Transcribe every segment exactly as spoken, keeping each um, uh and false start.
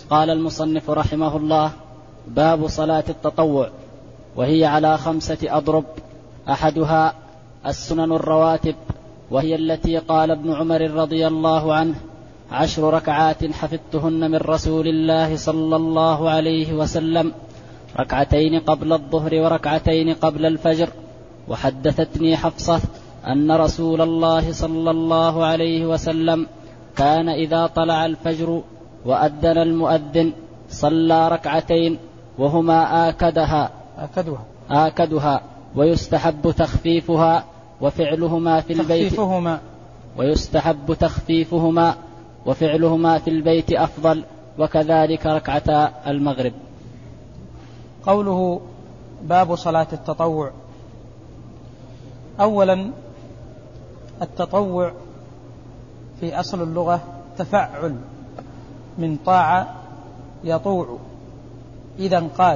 قال المصنف رحمه الله: باب صلاة التطوع، وهي على خمسة أضرب. أحدها السنن الرواتب، وهي التي قال ابن عمر رضي الله عنه: عشر ركعات حفظتهن من رسول الله صلى الله عليه وسلم، ركعتين قبل الظهر وركعتين قبل الفجر. وحدثتني حفصة أن رسول الله صلى الله عليه وسلم كان إذا طلع الفجر وأذن المؤذن صلى ركعتين وهما آكدها آكدها, آكدها ويستحب تخفيفها وفعلهما في البيت تخفيفهما ويستحب تخفيفهما وفعلهما في البيت أفضل، وكذلك ركعتا المغرب. قوله باب صلاة التطوع. أولا، التطوع في أصل اللغة تفعل من طاعة يطوع إذا انقاد،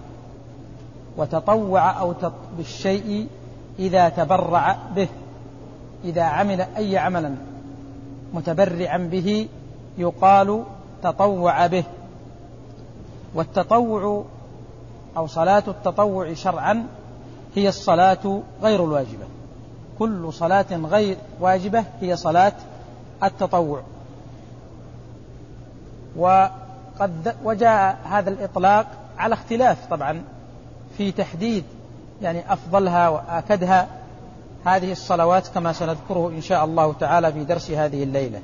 وتطوع أو بالشيء إذا تبرع به، إذا عمل أي عملا متبرعا به يقال تطوع به. والتطوع أو صلاة التطوع شرعا هي الصلاة غير الواجبة، كل صلاة غير واجبة هي صلاة التطوع. وقد وجاء هذا الإطلاق على اختلاف طبعا في تحديد يعني أفضلها وآكدها هذه الصلوات، كما سنذكره إن شاء الله تعالى في درس هذه الليلة.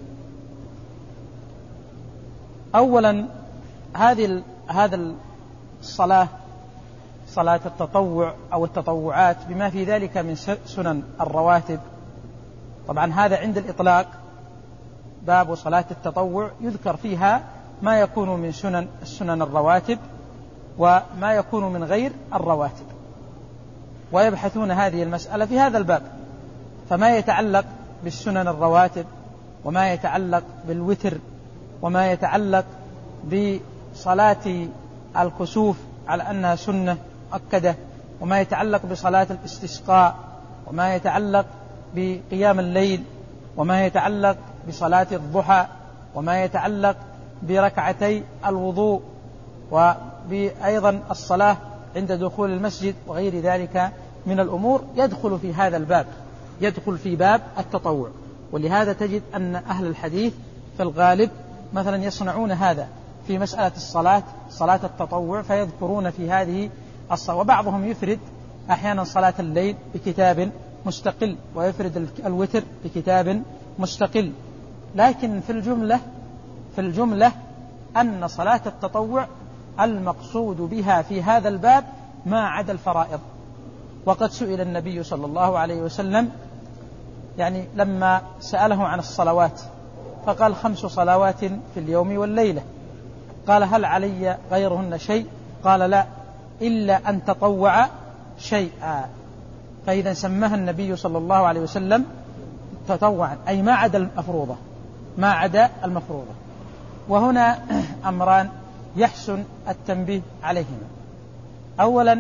أولا، هذه هذا الصلاة صلاة التطوع أو التطوعات بما في ذلك من سنن الرواتب، طبعا هذا عند الإطلاق باب صلاة التطوع يذكر فيها ما يكون من سنن السنن الرواتب وما يكون من غير الرواتب، ويبحثون هذه المسألة في هذا الباب. فما يتعلق بالسنن الرواتب وما يتعلق بالوتر وما يتعلق بصلاة الكسوف على أنها سنة مؤكدة، وما يتعلق بصلاة الاستسقاء، وما يتعلق بقيام الليل، وما يتعلق بصلاة الضحى، وما يتعلق بركعتي الوضوء، وأيضا الصلاة عند دخول المسجد وغير ذلك من الأمور يدخل في هذا الباب، يدخل في باب التطوع. ولهذا تجد أن أهل الحديث في الغالب مثلا يصنعون هذا في مسألة الصلاة، صلاة التطوع، فيذكرون في هذه الصلاة. وبعضهم يفرد أحيانا صلاة الليل بكتاب مستقل، ويفرد الوتر بكتاب مستقل. لكن في الجملة في الجملة أن صلاة التطوع المقصود بها في هذا الباب ما عدا الفرائض. وقد سئل النبي صلى الله عليه وسلم يعني لما سأله عن الصلوات فقال: خمس صلوات في اليوم والليلة. قال: هل علي غيرهن شيء؟ قال: لا، إلا أن تطوع شيئا. فإذا سماها النبي صلى الله عليه وسلم تطوعا، أي ما عدا المفروضة، ما عدا المفروضة. وهنا أمران يحسن التنبيه عليهما. أولا،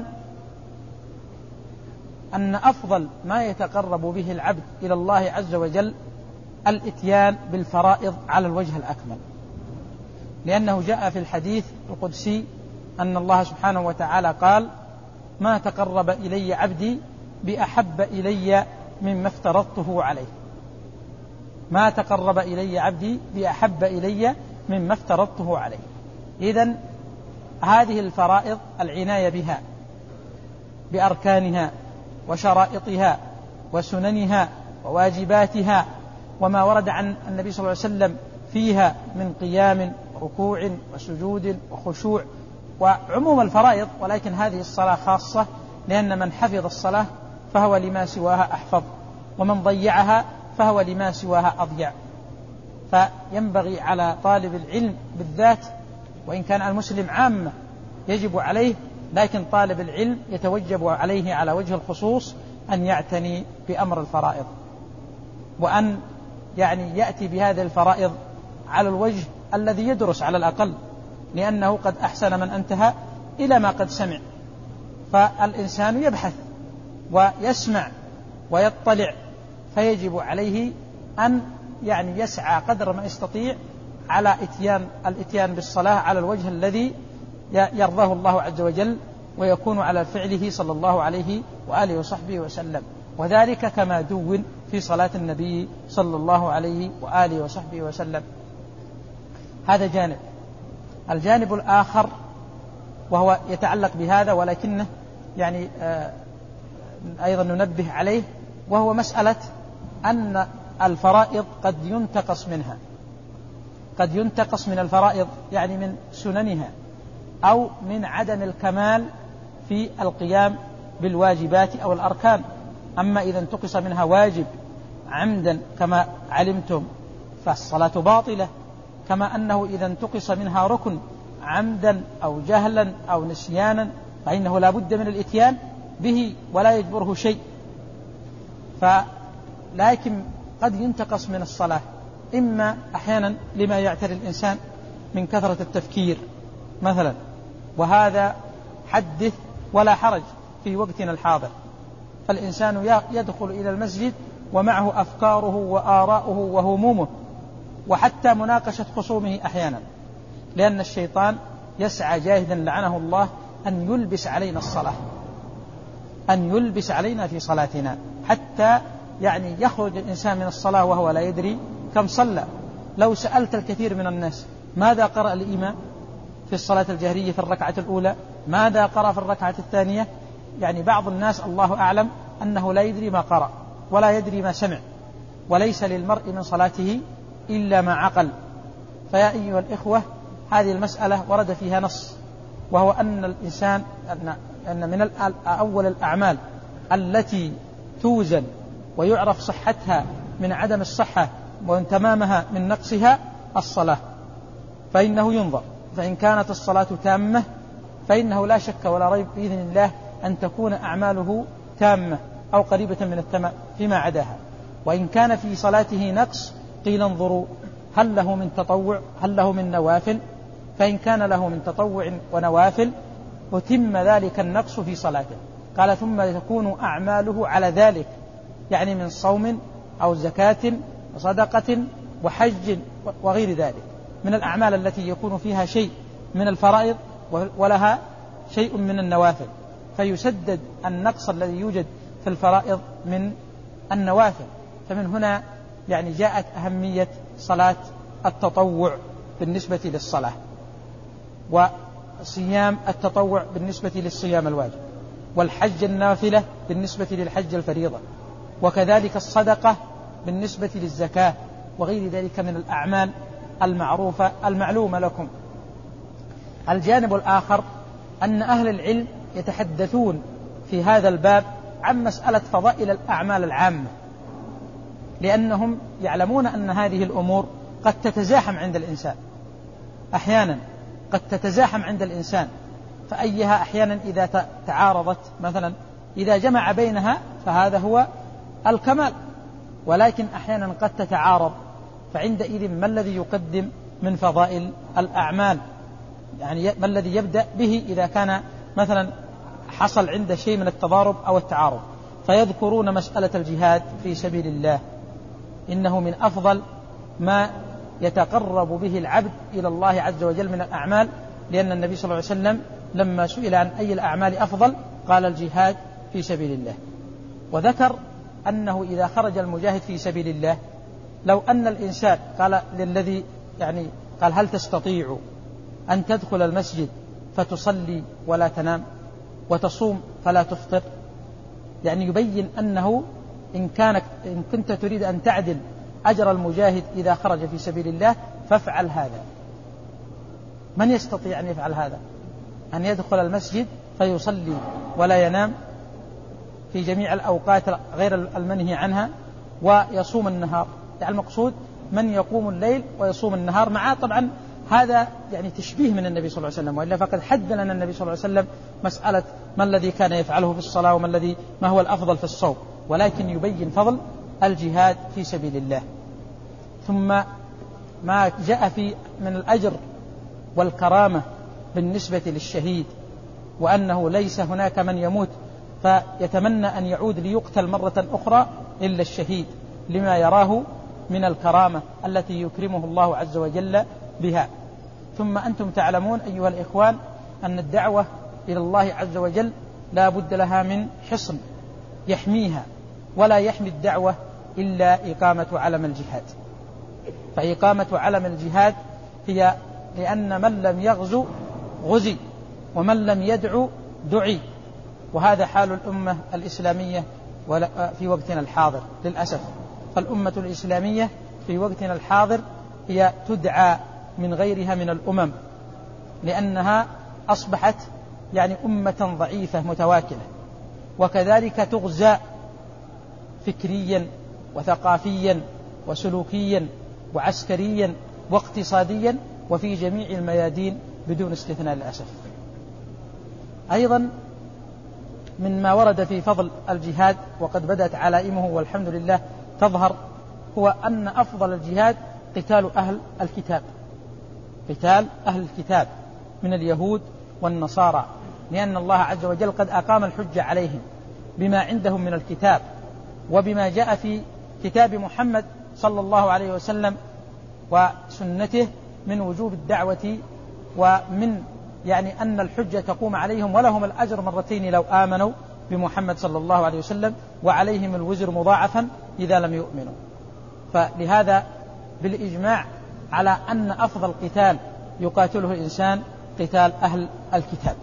أن أفضل ما يتقرب به العبد إلى الله عز وجل الإتيان بالفرائض على الوجه الأكمل، لأنه جاء في الحديث القدسي أن الله سبحانه وتعالى قال: ما تقرب إلي عبدي بأحب إلي مما افترضته عليه. ما تقرب إلي عبدي بأحب إلي مما افترضته عليه. إذن هذه الفرائض العناية بها بأركانها وشرائطها وسننها وواجباتها وما ورد عن النبي صلى الله عليه وسلم فيها من قيام ركوع وسجود وخشوع وعموم الفرائض. ولكن هذه الصلاة خاصة، لأن من حفظ الصلاة فهو لما سواها أحفظ، ومن ضيعها فهو لما سواها أضيع. فينبغي على طالب العلم بالذات، وإن كان المسلم عامة يجب عليه، لكن طالب العلم يتوجب عليه على وجه الخصوص أن يعتني بأمر الفرائض، وأن يعني يأتي بهذه الفرائض على الوجه الذي يدرس على الأقل، لأنه قد أحسن من انتهى إلى ما قد سمع. فالإنسان يبحث ويسمع ويطلع، فيجب عليه أن يعني يسعى قدر ما يستطيع على إتيان الإتيان بالصلاة على الوجه الذي يرضاه الله عز وجل ويكون على فعله صلى الله عليه وآله وصحبه وسلم، وذلك كما دون في صلاة النبي صلى الله عليه وآله وصحبه وسلم. هذا جانب. الجانب الآخر وهو يتعلق بهذا ولكنه يعني آه أيضا ننبه عليه، وهو مسألة أن الفرائض قد ينتقص منها، قد ينتقص من الفرائض يعني من سننها أو من عدم الكمال في القيام بالواجبات أو الأركان. أما إذا انتقص منها واجب عمدا كما علمتم فالصلاة باطلة، كما أنه إذا انتقص منها ركن عمدا أو جهلا أو نسيانا فإنه لا بد من الإتيان به ولا يجبره شيء. فلكن قد ينتقص من الصلاة إما أحيانا لما يعتري الإنسان من كثرة التفكير مثلا، وهذا حدث ولا حرج في وقتنا الحاضر، فالإنسان يدخل إلى المسجد ومعه أفكاره وآراؤه وهمومه وحتى مناقشة خصومه أحيانا، لأن الشيطان يسعى جاهدا لعنه الله أن يلبس علينا الصلاة، أن يلبس علينا في صلاتنا، حتى يعني يخرج الإنسان من الصلاة وهو لا يدري كم صلى. لو سألت الكثير من الناس ماذا قرأ الإمام في الصلاة الجهرية في الركعة الأولى، ماذا قرأ في الركعة الثانية، يعني بعض الناس الله أعلم أنه لا يدري ما قرأ ولا يدري ما سمع، وليس للمرء من صلاته إلا ما عقل. فيا أيها الإخوة، هذه المسألة ورد فيها نص، وهو أن الإنسان أن من أول الأعمال التي توزن ويعرف صحتها من عدم الصحة وتمامها من نقصها الصلاة، فإنه ينظر، فإن كانت الصلاة تامة فإنه لا شك ولا ريب بإذن الله أن تكون أعماله تامة أو قريبة من التمام فيما عداها. وإن كان في صلاته نقص قيل انظروا هل له من تطوع هل له من نوافل، فإن كان له من تطوع ونوافل أتم ذلك النقص في صلاته. قال ثم تكون أعماله على ذلك، يعني من صوم أو زكاة وصدقة وحج وغير ذلك من الأعمال التي يكون فيها شيء من الفرائض ولها شيء من النوافل، فيسدد النقص الذي يوجد في الفرائض من النوافل. فمن هنا يعني جاءت أهمية صلاة التطوع بالنسبة للصلاة، وصيام التطوع بالنسبة للصيام الواجب، والحج النافلة بالنسبة للحج الفريضة، وكذلك الصدقة بالنسبة للزكاة وغير ذلك من الأعمال المعروفة المعلومة لكم. الجانب الآخر أن أهل العلم يتحدثون في هذا الباب عن مسألة فضائل الأعمال العامة، لأنهم يعلمون أن هذه الأمور قد تتزاحم عند الإنسان، أحيانا قد تتزاحم عند الإنسان، فأيها أحيانا إذا تعارضت مثلا إذا جمع بينها فهذا هو الكمال، ولكن أحيانا قد تتعارض، فعندئذ ما الذي يقدم من فضائل الأعمال؟ يعني ما الذي يبدأ به إذا كان مثلا حصل عنده شيء من التضارب أو التعارض؟ فيذكرون مسألة الجهاد في سبيل الله، إنه من أفضل ما يتقرب به العبد إلى الله عز وجل من الأعمال، لأن النبي صلى الله عليه وسلم لما سئل عن أي الأعمال أفضل قال الجهاد في سبيل الله، وذكر أنه إذا خرج المجاهد في سبيل الله لو أن الإنسان قال للذي يعني قال هل تستطيع أن تدخل المسجد فتصلي ولا تنام وتصوم فلا تفطر؟ يعني يبين أنه إن كانت إن كنت تريد أن تعدل أجر المجاهد إذا خرج في سبيل الله فافعل هذا. من يستطيع أن يفعل هذا؟ أن يدخل المسجد فيصلي ولا ينام في جميع الأوقات غير المنهي عنها ويصوم النهار. يعني المقصود من يقوم الليل ويصوم النهار، مع طبعا هذا يعني تشبيه من النبي صلى الله عليه وسلم، وإلا فقد حد لنا النبي صلى الله عليه وسلم مسألة ما الذي كان يفعله في الصلاة وما الذي ما هو الأفضل في الصوم، ولكن يبين فضل الجهاد في سبيل الله. ثم ما جاء في من الأجر والكرامة بالنسبة للشهيد، وأنه ليس هناك من يموت فيتمنى أن يعود ليقتل مرة أخرى إلا الشهيد، لما يراه من الكرامة التي يكرمه الله عز وجل بها. ثم أنتم تعلمون أيها الإخوان أن الدعوة إلى الله عز وجل لا بد لها من حصن يحميها، ولا يحمي الدعوة إلا إقامة علم الجهاد. فإقامة علم الجهاد هي لأن من لم يغزو غزي، ومن لم يدعو دعي، وهذا حال الأمة الإسلامية في وقتنا الحاضر للأسف. فالأمة الإسلامية في وقتنا الحاضر هي تدعى من غيرها من الأمم، لأنها أصبحت يعني أمة ضعيفة متواكلة، وكذلك تغزى فكريا وثقافيا وسلوكيا وعسكريا واقتصاديا وفي جميع الميادين بدون استثناء للأسف. أيضا مما ورد في فضل الجهاد وقد بدأت علائمه والحمد لله تظهر، هو أن أفضل الجهاد قتال أهل الكتاب، قتال أهل الكتاب من اليهود والنصارى، لأن الله عز وجل قد أقام الحجة عليهم بما عندهم من الكتاب وبما جاء في كتاب محمد صلى الله عليه وسلم وسنته من وجوب الدعوة، ومن يعني أن الحجة تقوم عليهم ولهم الأجر مرتين لو آمنوا بمحمد صلى الله عليه وسلم، وعليهم الوزر مضاعفا إذا لم يؤمنوا. فلهذا بالإجماع على أن أفضل قتال يقاتله الإنسان قتال أهل الكتاب.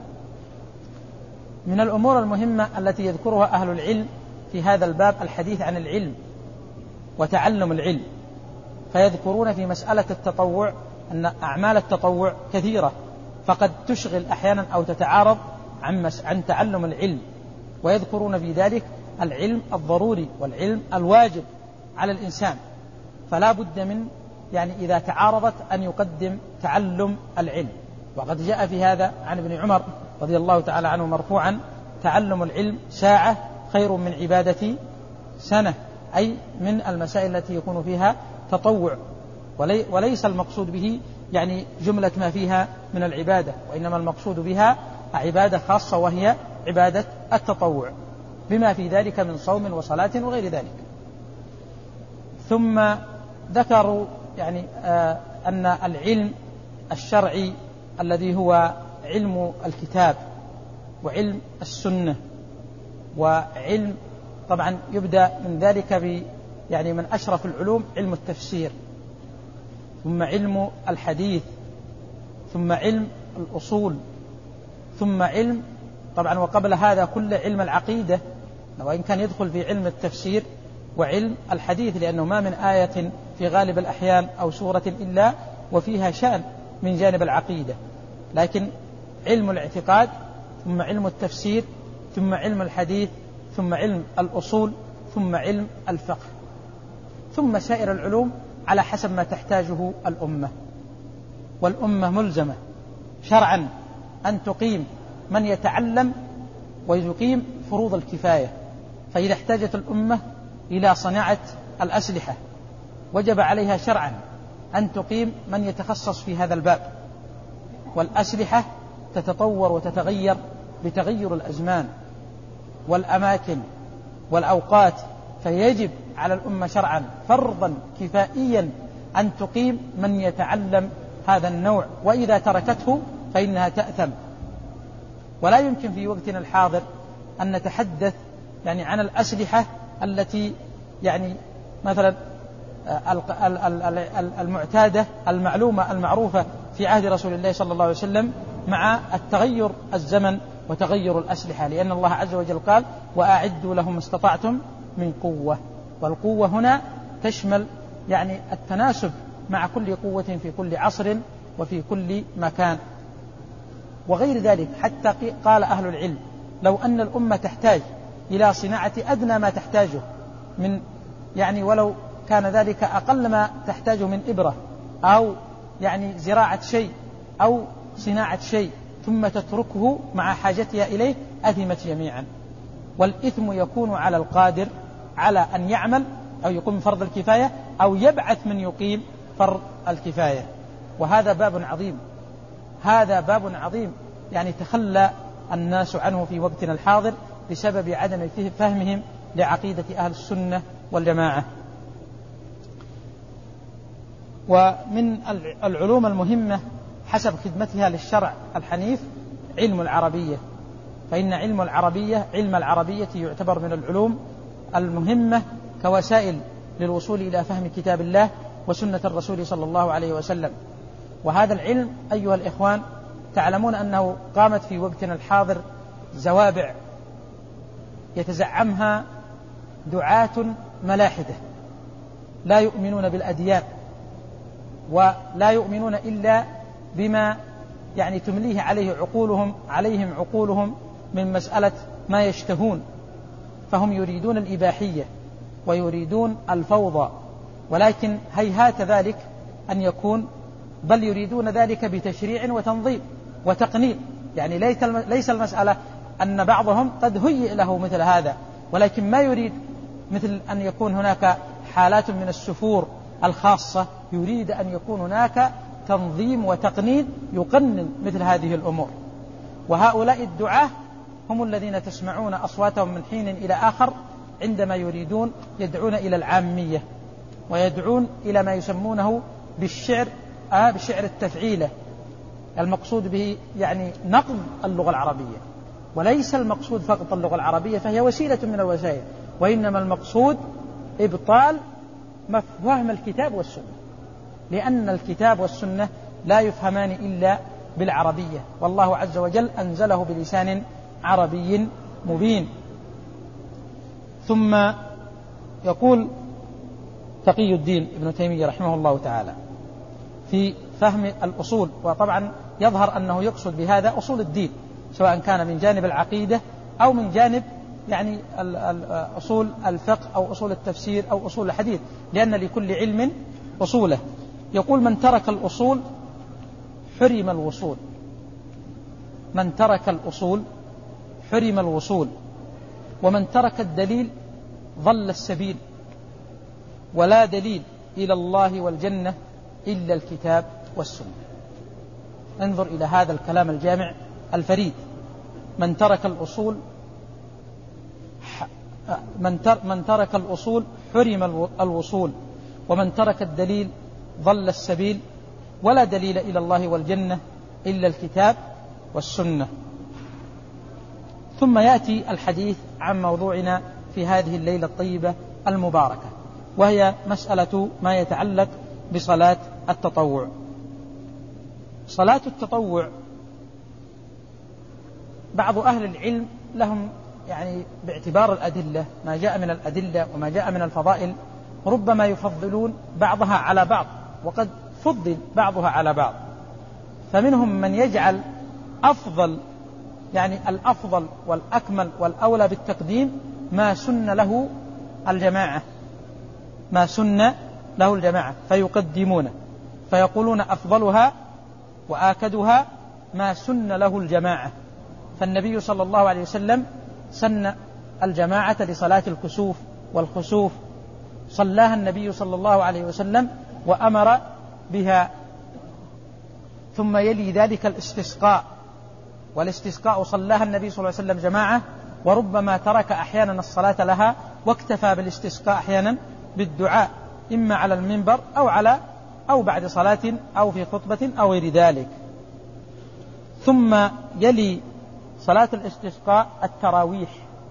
من الأمور المهمة التي يذكرها أهل العلم في هذا الباب الحديث عن العلم وتعلم العلم، فيذكرون في مسألة التطوع أن أعمال التطوع كثيرة، فقد تشغل أحيانا أو تتعارض عن, عن تعلم العلم، ويذكرون في ذلك العلم الضروري والعلم الواجب على الإنسان، فلا بد من يعني إذا تعارضت أن يقدم تعلم العلم. وقد جاء في هذا عن ابن عمر رضي الله تعالى عنه مرفوعا: تعلم العلم ساعة خير من عبادة سنة، أي من المسائل التي يكون فيها تطوع، ولي وليس المقصود به يعني جملة ما فيها من العبادة، وإنما المقصود بها عبادة خاصة وهي عبادة التطوع بما في ذلك من صوم وصلاة وغير ذلك. ثم ذكروا يعني آه أن العلم الشرعي الذي هو علم الكتاب وعلم السنة وعلم، طبعا يبدأ من ذلك ب يعني من أشرف العلوم علم التفسير، ثم علم الحديث، ثم علم الأصول، ثم علم طبعا وقبل هذا كل علم العقيدة، وإن كان يدخل في علم التفسير وعلم الحديث، لأنه ما من آية في غالب الأحيان أو سورة إلا وفيها شأن من جانب العقيدة، لكن علم الاعتقاد، ثم علم التفسير، ثم علم الحديث، ثم علم الأصول، ثم علم الفقه، ثم سائر العلوم على حسب ما تحتاجه الأمة. والأمة ملزمة شرعا أن تقيم من يتعلم ويقيم فروض الكفاية. فإذا احتاجت الأمة إلى صناعة الأسلحة وجب عليها شرعا أن تقيم من يتخصص في هذا الباب، والأسلحة تتطور وتتغير بتغير الأزمان والأماكن والأوقات، فيجب على الأمة شرعا فرضا كفائيا أن تقيم من يتعلم هذا النوع، وإذا تركته فإنها تأثم. ولا يمكن في وقتنا الحاضر أن نتحدث يعني عن الأسلحة التي يعني مثلا المعتادة المعلومة المعروفة في عهد رسول الله صلى الله عليه وسلم، مع التغير الزمن وتغير الأسلحة، لأن الله عز وجل قال: وأعدوا لهم استطعتم من قوة. والقوة هنا تشمل يعني التناسب مع كل قوة في كل عصر وفي كل مكان وغير ذلك. حتى قال أهل العلم: لو أن الأمة تحتاج إلى صناعة أدنى ما تحتاجه من يعني ولو كان ذلك أقل ما تحتاجه من إبرة أو يعني زراعة شيء أو صناعة شيء، ثم تتركه مع حاجتها إليه، أثمت جميعا. والإثم يكون على القادر على أن يعمل أو يقوم فرض الكفاية أو يبعث من يقيم فرض الكفاية. وهذا باب عظيم، هذا باب عظيم يعني تخلى الناس عنه في وقتنا الحاضر بسبب عدم فهمهم لعقيدة أهل السنة والجماعة. ومن العلوم المهمة حسب خدمتها للشرع الحنيف علم العربية، فإن علم العربية علم العربية يعتبر من العلوم المهمة كوسائل للوصول إلى فهم كتاب الله وسنة الرسول صلى الله عليه وسلم. وهذا العلم أيها الإخوان تعلمون أنه قامت في وقتنا الحاضر زوابع يتزعمها دعاة ملاحدة لا يؤمنون بالأديان ولا يؤمنون إلا بما يعني تمليه عليه عقولهم عليهم عقولهم من مسألة ما يشتهون، فهم يريدون الإباحية ويريدون الفوضى، ولكن هيهات ذلك أن يكون، بل يريدون ذلك بتشريع وتنظيم وتقنين. يعني ليس المسألة أن بعضهم قد هيئ له مثل هذا، ولكن ما يريد مثل أن يكون هناك حالات من السفور الخاصة، يريد أن يكون هناك تنظيم وتقنين يقنن مثل هذه الأمور. وهؤلاء الدعاة هم الذين تسمعون أصواتهم من حين إلى آخر عندما يريدون يدعون إلى العامية ويدعون إلى ما يسمونه بالشعر آه بشعر التفعيلة، المقصود به يعني نقض اللغة العربية، وليس المقصود فقط اللغة العربية فهي وسيلة من الوسائل، وإنما المقصود إبطال مفهوم الكتاب والسنة، لأن الكتاب والسنة لا يفهمان إلا بالعربية، والله عز وجل أنزله بلسان عربي مبين. ثم يقول تقي الدين ابن تيمية رحمه الله تعالى في فهم الأصول، وطبعا يظهر أنه يقصد بهذا أصول الدين سواء كان من جانب العقيدة أو من جانب يعني أصول الفقه أو أصول التفسير أو أصول الحديث، لأن لكل علم أصوله. يقول من ترك الأصول حرم الوصول، من ترك الأصول حرم الوصول، ومن ترك الدليل ضل السبيل، ولا دليل إلى الله والجنة إلا الكتاب والسنة. انظر إلى هذا الكلام الجامع الفريد. من ترك الأصول من ترك الأصول حرم الوصول، ومن ترك الدليل ضل السبيل، ولا دليل إلى الله والجنة إلا الكتاب والسنة. ثم يأتي الحديث عن موضوعنا في هذه الليلة الطيبة المباركة، وهي مسألة ما يتعلق بصلاة التطوع. صلاة التطوع بعض أهل العلم لهم يعني باعتبار الأدلة ما جاء من الأدلة وما جاء من الفضائل ربما يفضلون بعضها على بعض، وقد فضل بعضها على بعض، فمنهم من يجعل أفضل يعني الأفضل والأكمل والأولى بالتقديم ما سن له الجماعة، ما سن له الجماعة فيقدمونه، فيقولون أفضلها وآكدها ما سن له الجماعة. فالنبي صلى الله عليه وسلم سن الجماعة لصلاة الكسوف والخسوف، صلاها النبي صلى الله عليه وسلم وأمر بها. ثم يلي ذلك الاستسقاء، والاستسقاء صلاها النبي صلى الله عليه وسلم جماعة، وربما ترك أحيانا الصلاة لها واكتفى بالاستسقاء أحيانا بالدعاء إما على المنبر أو على أو بعد صلاة أو في خطبة أو غير ذلك. ثم يلي صلاة الاستسقاء التراويح،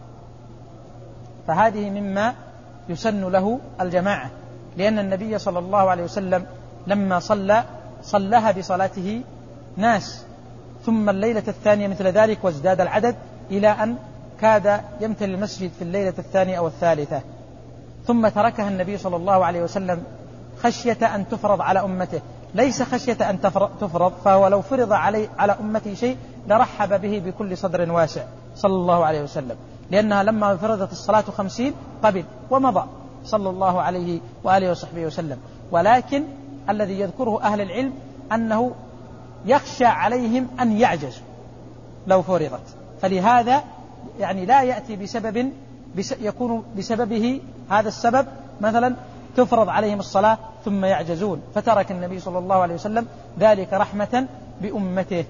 فهذه مما يسن له الجماعة، لأن النبي صلى الله عليه وسلم لما صلى صلىها بصلاته ناس، ثم الليلة الثانية مثل ذلك وازداد العدد إلى أن كاد يمتلئ المسجد في الليلة الثانية أو الثالثة، ثم تركها النبي صلى الله عليه وسلم خشية أن تفرض على أمته، ليس خشية أن تفرض، فهو لو فرض علي على أمته شيء لرحب به بكل صدر واسع صلى الله عليه وسلم، لأنها لما فرضت الصلاة خمسين قبل ومضى صلى الله عليه وآله وصحبه وسلم. ولكن الذي يذكره أهل العلم أنه يخشى عليهم أن يعجزوا لو فرضت، فلهذا يعني لا يأتي بسبب يكون بسببه هذا السبب مثلا تفرض عليهم الصلاة ثم يعجزون، فترك النبي صلى الله عليه وسلم ذلك رحمة بأمته.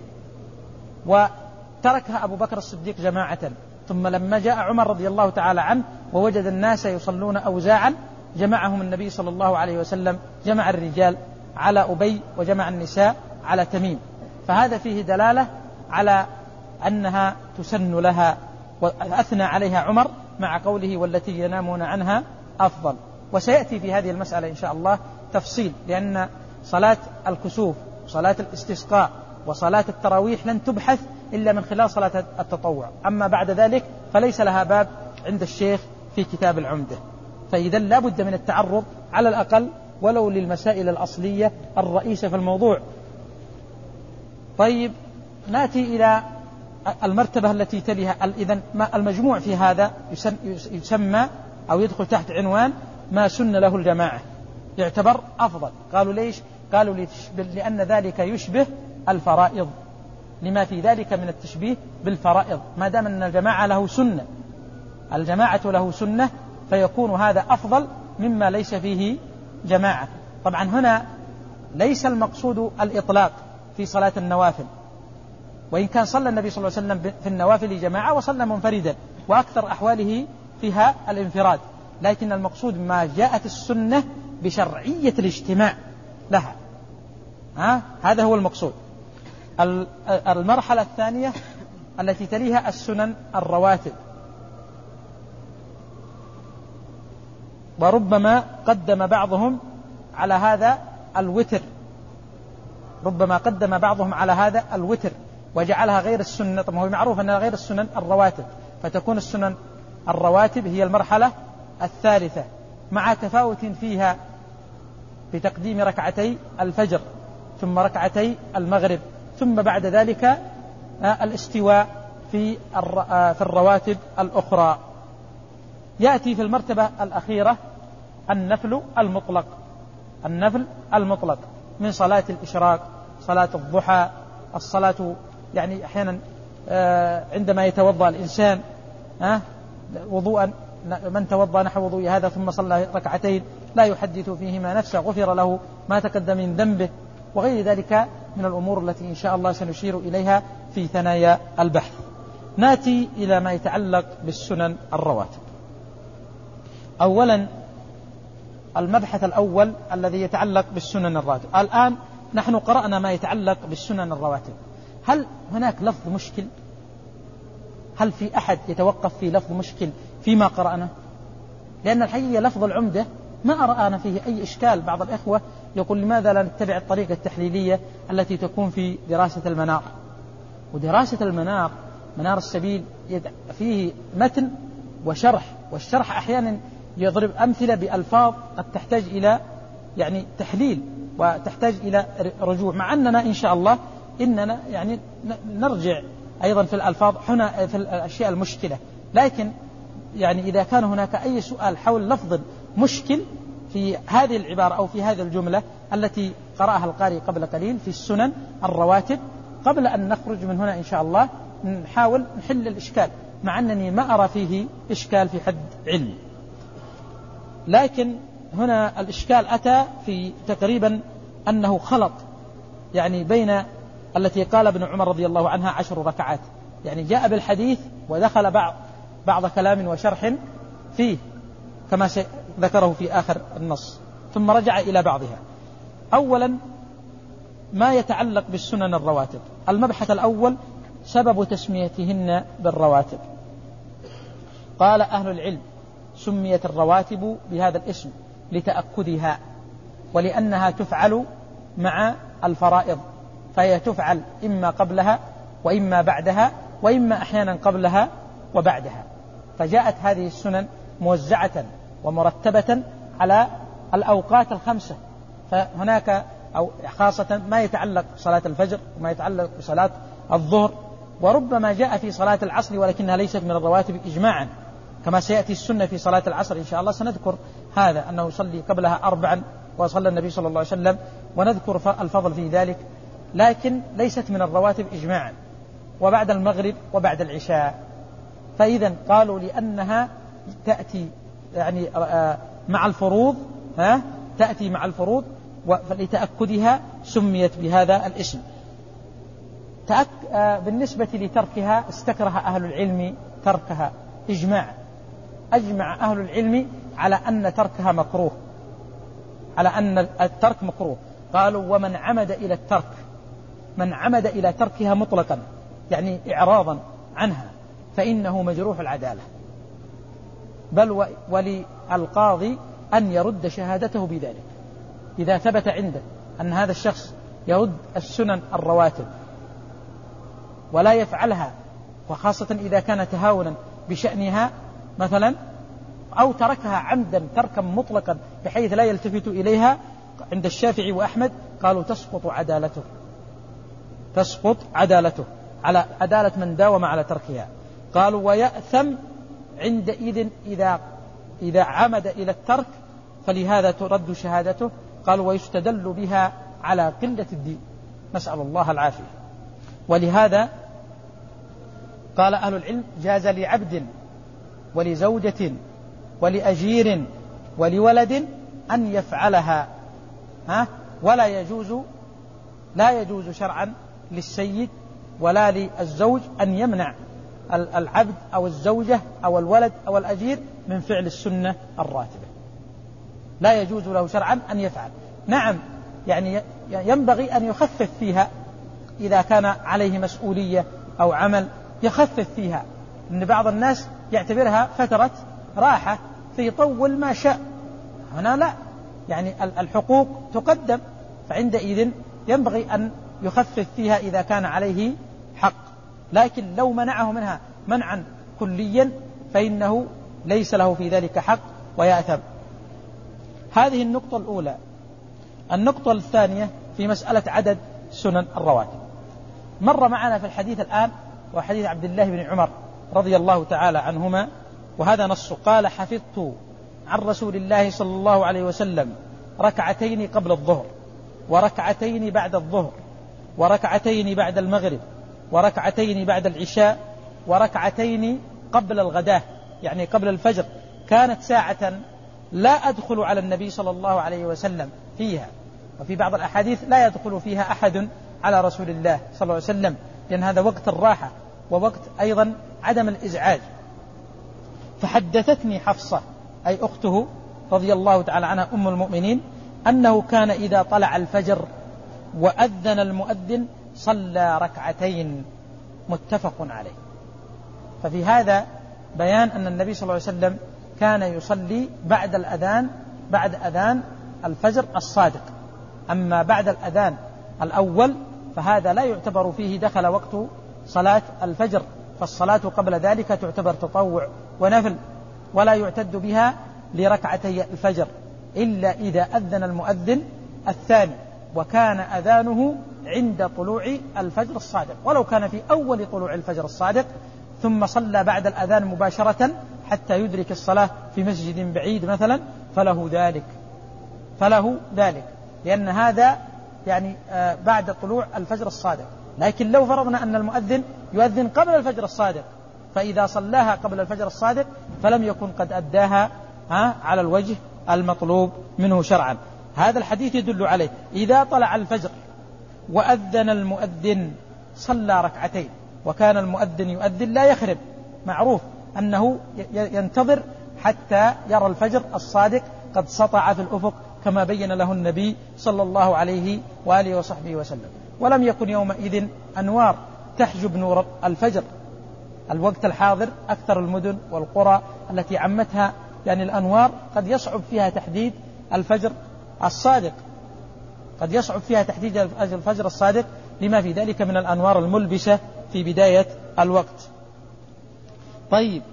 وتركها أبو بكر الصديق جماعة، ثم لما جاء عمر رضي الله تعالى عنه ووجد الناس يصلون أوزاعا جمعهم النبي صلى الله عليه وسلم، جمع الرجال على أبي وجمع النساء على تميم، فهذا فيه دلالة على أنها تسن لها، وأثنى عليها عمر مع قوله والتي ينامون عنها أفضل. وسيأتي في هذه المسألة إن شاء الله تفصيل، لأن صلاة الكسوف وصلاة الاستسقاء وصلاة التراويح لن تبحث إلا من خلال صلاة التطوع، أما بعد ذلك فليس لها باب عند الشيخ في كتاب العمدة. فإذا لا بد من التعرض على الأقل ولو للمسائل الأصلية الرئيسة في الموضوع. طيب، نأتي إلى المرتبة التي تليها. إذن المجموع في هذا يسمى أو يدخل تحت عنوان ما سن له الجماعة، يعتبر أفضل. قالوا ليش؟ قالوا لأن ذلك يشبه الفرائض، لما في ذلك من التشبيه بالفرائض، ما دام أن الجماعة له سنة، الجماعة له سنة، فيكون هذا أفضل مما ليس فيه جماعة. طبعا هنا ليس المقصود الإطلاق في صلاة النوافل، وإن كان صلى النبي صلى الله عليه وسلم في النوافل جماعة وصلى منفردا وأكثر أحواله فيها الانفراد، لكن المقصود ما جاءت السنة بشرعية الاجتماع لها، ها؟ هذا هو المقصود. المرحلة الثانية التي تليها السنن الرواتب، وربما قدم بعضهم على هذا الوتر، ربما قدم بعضهم على هذا الوتر وجعلها غير السنة. طبعا هو معروف أنها غير السنن الرواتب، فتكون السنن الرواتب هي المرحلة الثالثة، مع تفاوت فيها بتقديم ركعتي الفجر ثم ركعتي المغرب، ثم بعد ذلك الاستواء في في الرواتب الأخرى. يأتي في المرتبة الأخيرة النفل المطلق، النفل المطلق من صلاة الإشراق، صلاة الضحى، الصلاة يعني أحيانا عندما يتوضأ الإنسان وضوءا، من توضأ نحو وضوء هذا ثم صلى ركعتين لا يحدث فيهما نفسه غفر له ما تقدم من ذنبه، وغير ذلك من الأمور التي إن شاء الله سنشير إليها في ثنايا البحث. نأتي إلى ما يتعلق بالسنن الرواتب. أولا المبحث الأول الذي يتعلق بالسنن الرواتب. الآن نحن قرأنا ما يتعلق بالسنن الرواتب، هل هناك لفظ مشكل؟ هل في أحد يتوقف في لفظ مشكل فيما قرأنا؟ لأن الحقيقة لفظ العمدة ما أرأنا فيه أي إشكال. بعض الإخوة يقول لماذا لا نتبع الطريقة التحليلية التي تكون في دراسة المنار؟ ودراسة المنار، منار السبيل، فيه متن وشرح، والشرح أحيانا يضرب أمثلة بألفاظ قد تحتاج إلى يعني تحليل وتحتاج إلى رجوع، مع أننا إن شاء الله إننا يعني نرجع أيضا في الألفاظ هنا في الأشياء المشكلة. لكن يعني إذا كان هناك أي سؤال حول لفظ مشكل في هذه العبارة أو في هذه الجملة التي قرأها القارئ قبل قليل في السنن الرواتب، قبل أن نخرج من هنا إن شاء الله نحاول نحل الإشكال، مع أنني ما أرى فيه إشكال في حد علمي. لكن هنا الإشكال أتى في تقريبا أنه خلط يعني بين التي قال ابن عمر رضي الله عنها عشر ركعات، يعني جاء بالحديث ودخل بعض بعض كلام وشرح فيه كما ذكره في آخر النص، ثم رجع إلى بعضها. أولا ما يتعلق بالسنن الرواتب، المبحث الأول سبب تسميتهن بالرواتب. قال أهل العلم سميت الرواتب بهذا الاسم لتأكدها، ولأنها تفعل مع الفرائض، فهي تفعل إما قبلها وإما بعدها وإما أحيانا قبلها وبعدها، فجاءت هذه السنن موزعة ومرتبة على الأوقات الخمسة. فهناك أو خاصة ما يتعلق بصلاة الفجر وما يتعلق بصلاة الظهر، وربما جاء في صلاة العصر ولكنها ليست من الرواتب إجماعا، كما سيأتي السنة في صلاة العصر إن شاء الله سنذكر هذا، أنه يصلي قبلها أربعا وصلى النبي صلى الله عليه وسلم، ونذكر الفضل في ذلك، لكن ليست من الرواتب إجماعا. وبعد المغرب وبعد العشاء، فإذا قالوا لأنها تأتي يعني مع الفروض، ها تأتي مع الفروض، ولتأكدها سميت بهذا الاسم. تأك... بالنسبة لتركها استكره أهل العلم تركها إجماعا، أجمع أهل العلم على أن تركها مكروه، على أن الترك مكروه. قالوا ومن عمد إلى الترك، من عمد إلى تركها مطلقا يعني إعراضا عنها فإنه مجروح العدالة، بل وللقاضي أن يرد شهادته بذلك إذا ثبت عنده أن هذا الشخص يرد السنن الرواتب ولا يفعلها، وخاصة إذا كان تهاونا بشأنها مثلا، أو تركها عمدا تركا مطلقا بحيث لا يلتفت إليها. عند الشافعي وأحمد قالوا تسقط عدالته، تسقط عدالته على عدالة من داوم على تركها. قالوا ويأثم عندئذ إذا إذا عمد إلى الترك، فلهذا ترد شهادته. قالوا ويستدل بها على قلة الدين، نسأل الله العافية. ولهذا قال أهل العلم جاز لعبد ولزوجة ولأجير ولولد أن يفعلها، ها؟ ولا يجوز لا يجوز شرعا للسيد ولا للزوج أن يمنع العبد أو الزوجة أو الولد أو الأجير من فعل السنة الراتبة، لا يجوز له شرعا أن يفعل. نعم يعني ينبغي أن يخفف فيها إذا كان عليه مسؤولية أو عمل، يخفف فيها، إن بعض الناس يعتبرها فترة راحة فيطول ما شاء. هنا لا، يعني الحقوق تقدم، فعندئذ ينبغي أن يخفف فيها إذا كان عليه حق، لكن لو منعه منها منعا كليا فإنه ليس له في ذلك حق ويأثم. هذه النقطة الأولى. النقطة الثانية في مسألة عدد سنن الرواتب، مر معنا في الحديث الآن وحديث عبد الله بن عمر رضي الله تعالى عنهما، وهذا نص قال حفظت عن رسول الله صلى الله عليه وسلم ركعتين قبل الظهر وركعتين بعد الظهر وركعتين بعد المغرب وركعتين بعد العشاء وركعتين قبل الغداة يعني قبل الفجر، كانت ساعة لا أدخل على النبي صلى الله عليه وسلم فيها، وفي بعض الأحاديث لا يدخل فيها أحد على رسول الله صلى الله عليه وسلم، لأن هذا وقت الراحة ووقت أيضا عدم الإزعاج. فحدثتني حفصة أي أخته رضي الله تعالى عنها أم المؤمنين أنه كان إذا طلع الفجر وأذن المؤذن صلى ركعتين، متفق عليه. ففي هذا بيان أن النبي صلى الله عليه وسلم كان يصلي بعد الأذان بعد أذان الفجر الصادق، أما بعد الأذان الأول فهذا لا يعتبر فيه دخل وقت صلاة الفجر، فالصلاة قبل ذلك تعتبر تطوع ونفل ولا يعتد بها لركعتي الفجر إلا إذا أذن المؤذن الثاني، وكان أذانه عند طلوع الفجر الصادق، ولو كان في أول طلوع الفجر الصادق ثم صلى بعد الأذان مباشرة حتى يدرك الصلاة في مسجد بعيد مثلا فله ذلك فله ذلك لأن هذا يعني بعد طلوع الفجر الصادق. لكن لو فرضنا أن المؤذن يؤذن قبل الفجر الصادق، فإذا صلاها قبل الفجر الصادق فلم يكن قد أداها على الوجه المطلوب منه شرعا. هذا الحديث يدل عليه إذا طلع الفجر وأذن المؤذن صلى ركعتين، وكان المؤذن يؤذن لا يخرب، معروف أنه ينتظر حتى يرى الفجر الصادق قد سطع في الأفق كما بين له النبي صلى الله عليه وآله وصحبه وسلم. ولم يكن يومئذ أنوار تحجب نور الفجر. الوقت الحاضر أكثر المدن والقرى التي عمتها يعني الأنوار قد يصعب فيها تحديد الفجر الصادق، قد يصعب فيها تحديد الفجر الصادق لما في ذلك من الأنوار الملبسة في بداية الوقت. طيب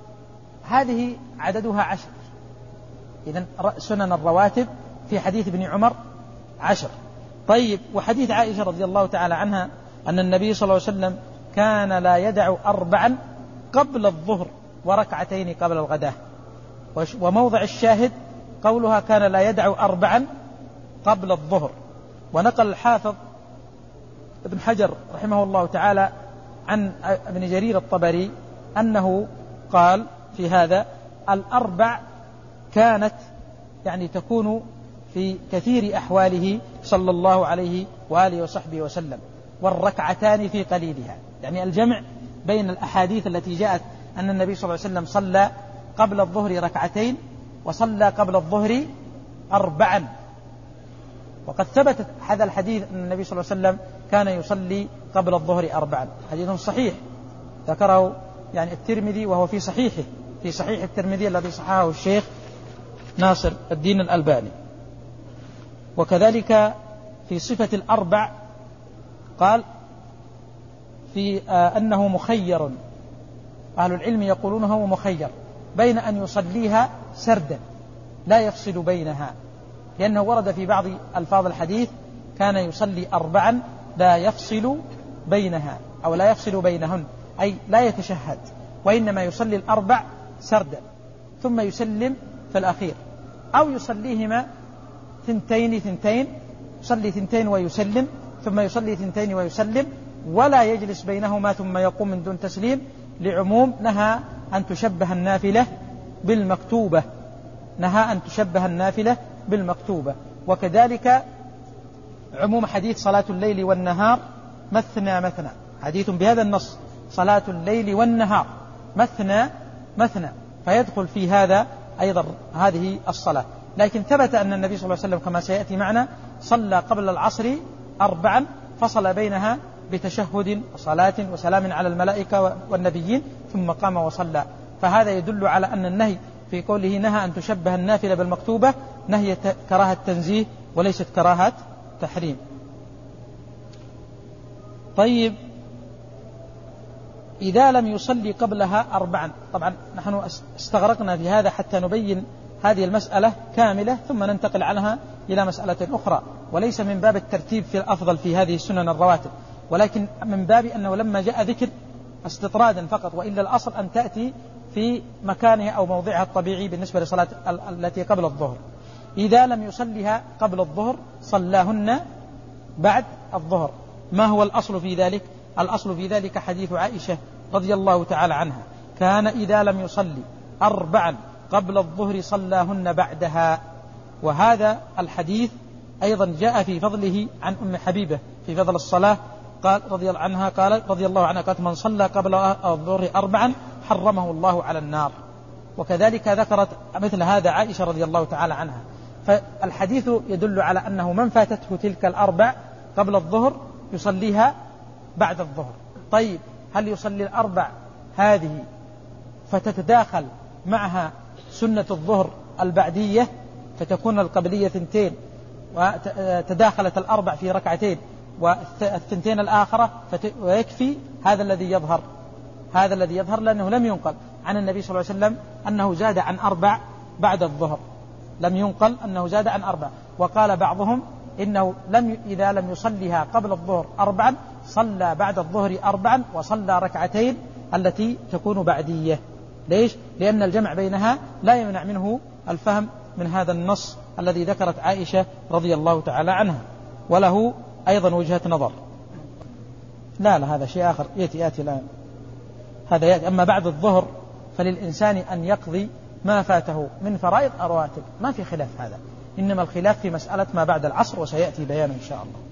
هذه عددها عشر، إذن سنن الرواتب في حديث ابن عمر عشر. طيب وحديث عائشة رضي الله تعالى عنها أن النبي صلى الله عليه وسلم كان لا يدع أربعا قبل الظهر وركعتين قبل الغداة، وموضع الشاهد قولها كان لا يدع أربعا قبل الظهر. ونقل الحافظ ابن حجر رحمه الله تعالى عن ابن جرير الطبري أنه قال في هذا الأربع كانت يعني تكون في كثير أحواله صلى الله عليه وآله وصحبه وسلم، والركعتان في قليلها، يعني الجمع بين الأحاديث التي جاءت أن النبي صلى الله عليه وسلم صلى قبل الظهر ركعتين وصلى قبل الظهر أربعا، وقد ثبت هذا الحديث أن النبي صلى الله عليه وسلم كان يصلي قبل الظهر أربعا، حديث صحيح ذكره يعني الترمذي وهو في صحيحه، في صحيح الترمذي الذي صححه الشيخ ناصر الدين الألباني. وكذلك في صفة الأربع قال في آه أنه مخير، أهل العلم يقولون هو مخير بين أن يصليها سردا لا يفصل بينها، لأنه ورد في بعض ألفاظ الحديث كان يصلي أربعا لا يفصل بينها أو لا يفصل بينهن، أي لا يتشهد، وإنما يصلي الأربع سردا ثم يسلم في الأخير، أو يصليهما ثنتين ثنتين، يصلي ثنتين ويسلم ثم يصلي ثنتين ويسلم ولا يجلس بينهما ثم يقوم من دون تسليم، لعموم نهى أن تشبه النافلة بالمكتوبة، نهى أن تشبه النافلة بالمكتوبة. وكذلك عموم حديث صلاة الليل والنهار مثنى مثنى، حديث بهذا النص صلاة الليل والنهار مثنى مثنى، فيدخل في هذا أيضا هذه الصلاة. لكن ثبت أن النبي صلى الله عليه وسلم كما سيأتي معنا صلى قبل العصر أربعا فصل بينها بتشهد وصلاة وسلام على الملائكة والنبيين ثم قام وصلى. فهذا يدل على أن النهي في قوله نهى أن تشبه النافلة بالمكتوبة نهي كراهة تنزيه وليست كراهة تحريم. طيب إذا لم يصلي قبلها أربعا، طبعا نحن استغرقنا في هذا حتى نبين هذه المسألة كاملة ثم ننتقل عنها إلى مسألة أخرى، وليس من باب الترتيب في الأفضل في هذه السنن الرواتب، ولكن من باب أنه لما جاء ذكر استطرادا فقط، وإلا الأصل أن تأتي في مكانها أو موضعها الطبيعي بالنسبة لصلاة التي قبل الظهر. إذا لم يصليها قبل الظهر صلاهن بعد الظهر. ما هو الأصل في ذلك؟ الأصل في ذلك حديث عائشة رضي الله تعالى عنها كان إذا لم يصلي أربعا قبل الظهر صلاهن بعدها. وهذا الحديث أيضا جاء في فضله عن أم حبيبة في فضل الصلاة، قال رضي الله عنها قال رضي الله عنها قالت من صلى قبل الظهر أربعا حرمه الله على النار. وكذلك ذكرت مثل هذا عائشة رضي الله تعالى عنها. فالحديث يدل على أنه من فاتته تلك الأربع قبل الظهر يصليها بعد الظهر. طيب هل يصلي الأربع هذه فتتداخل معها سنة الظهر البعدية فتكون القبلية ثنتين وتداخلت الأربع في ركعتين والثنتين الآخرة ويكفي؟ هذا الذي يظهر، هذا الذي يظهر لأنه لم ينقل عن النبي صلى الله عليه وسلم أنه زاد عن أربع بعد الظهر، لم ينقل أنه زاد عن أربع. وقال بعضهم إنه لم إذا لم يصليها قبل الظهر أربعا صلى بعد الظهر أربعا وصلى ركعتين التي تكون بعدية. ليش؟ لأن الجمع بينها لا يمنع منه الفهم من هذا النص الذي ذكرت عائشة رضي الله تعالى عنها، وله أيضا وجهة نظر. لا لا هذا شيء آخر يأتي يأتي الآن، هذا يأتي. أما بعد الظهر فللإنسان أن يقضي ما فاته من فرائض الرواتب، ما في خلاف هذا، إنما الخلاف في مسألة ما بعد العصر وسيأتي بيانه إن شاء الله.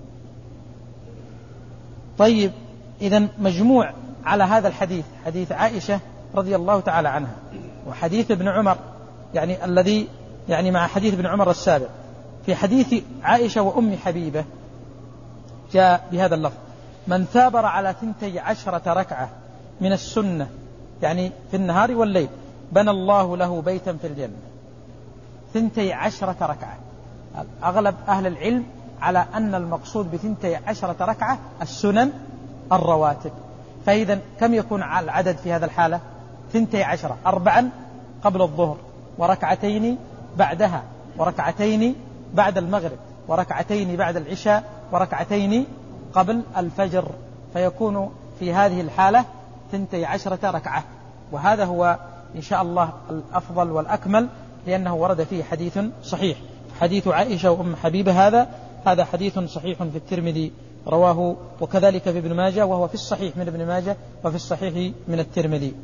طيب إذن مجموع على هذا الحديث حديث عائشة رضي الله تعالى عنها وحديث ابن عمر يعني الذي يعني مع حديث ابن عمر السابق، في حديث عائشة وأم حبيبة جاء بهذا اللفظ من ثابر على ثنتي عشرة ركعة من السنة يعني في النهار والليل بنى الله له بيتا في الجنة. ثنتي عشرة ركعة، أغلب أهل العلم على أن المقصود بثنتي عشرة ركعة السنن الرواتب. فإذا كم يكون العدد في هذا الحالة؟ ثنتي عشرة، أربعا قبل الظهر وركعتين بعدها وركعتين بعد المغرب وركعتين بعد العشاء وركعتين قبل الفجر، فيكون في هذه الحالة ثنتي عشرة ركعة. وهذا هو إن شاء الله الأفضل والأكمل لأنه ورد فيه حديث صحيح، حديث عائشة وأم حبيبة هذا هذا حديث صحيح في الترمذي رواه، وكذلك في ابن ماجه وهو في الصحيح من ابن ماجه وفي الصحيح من الترمذي.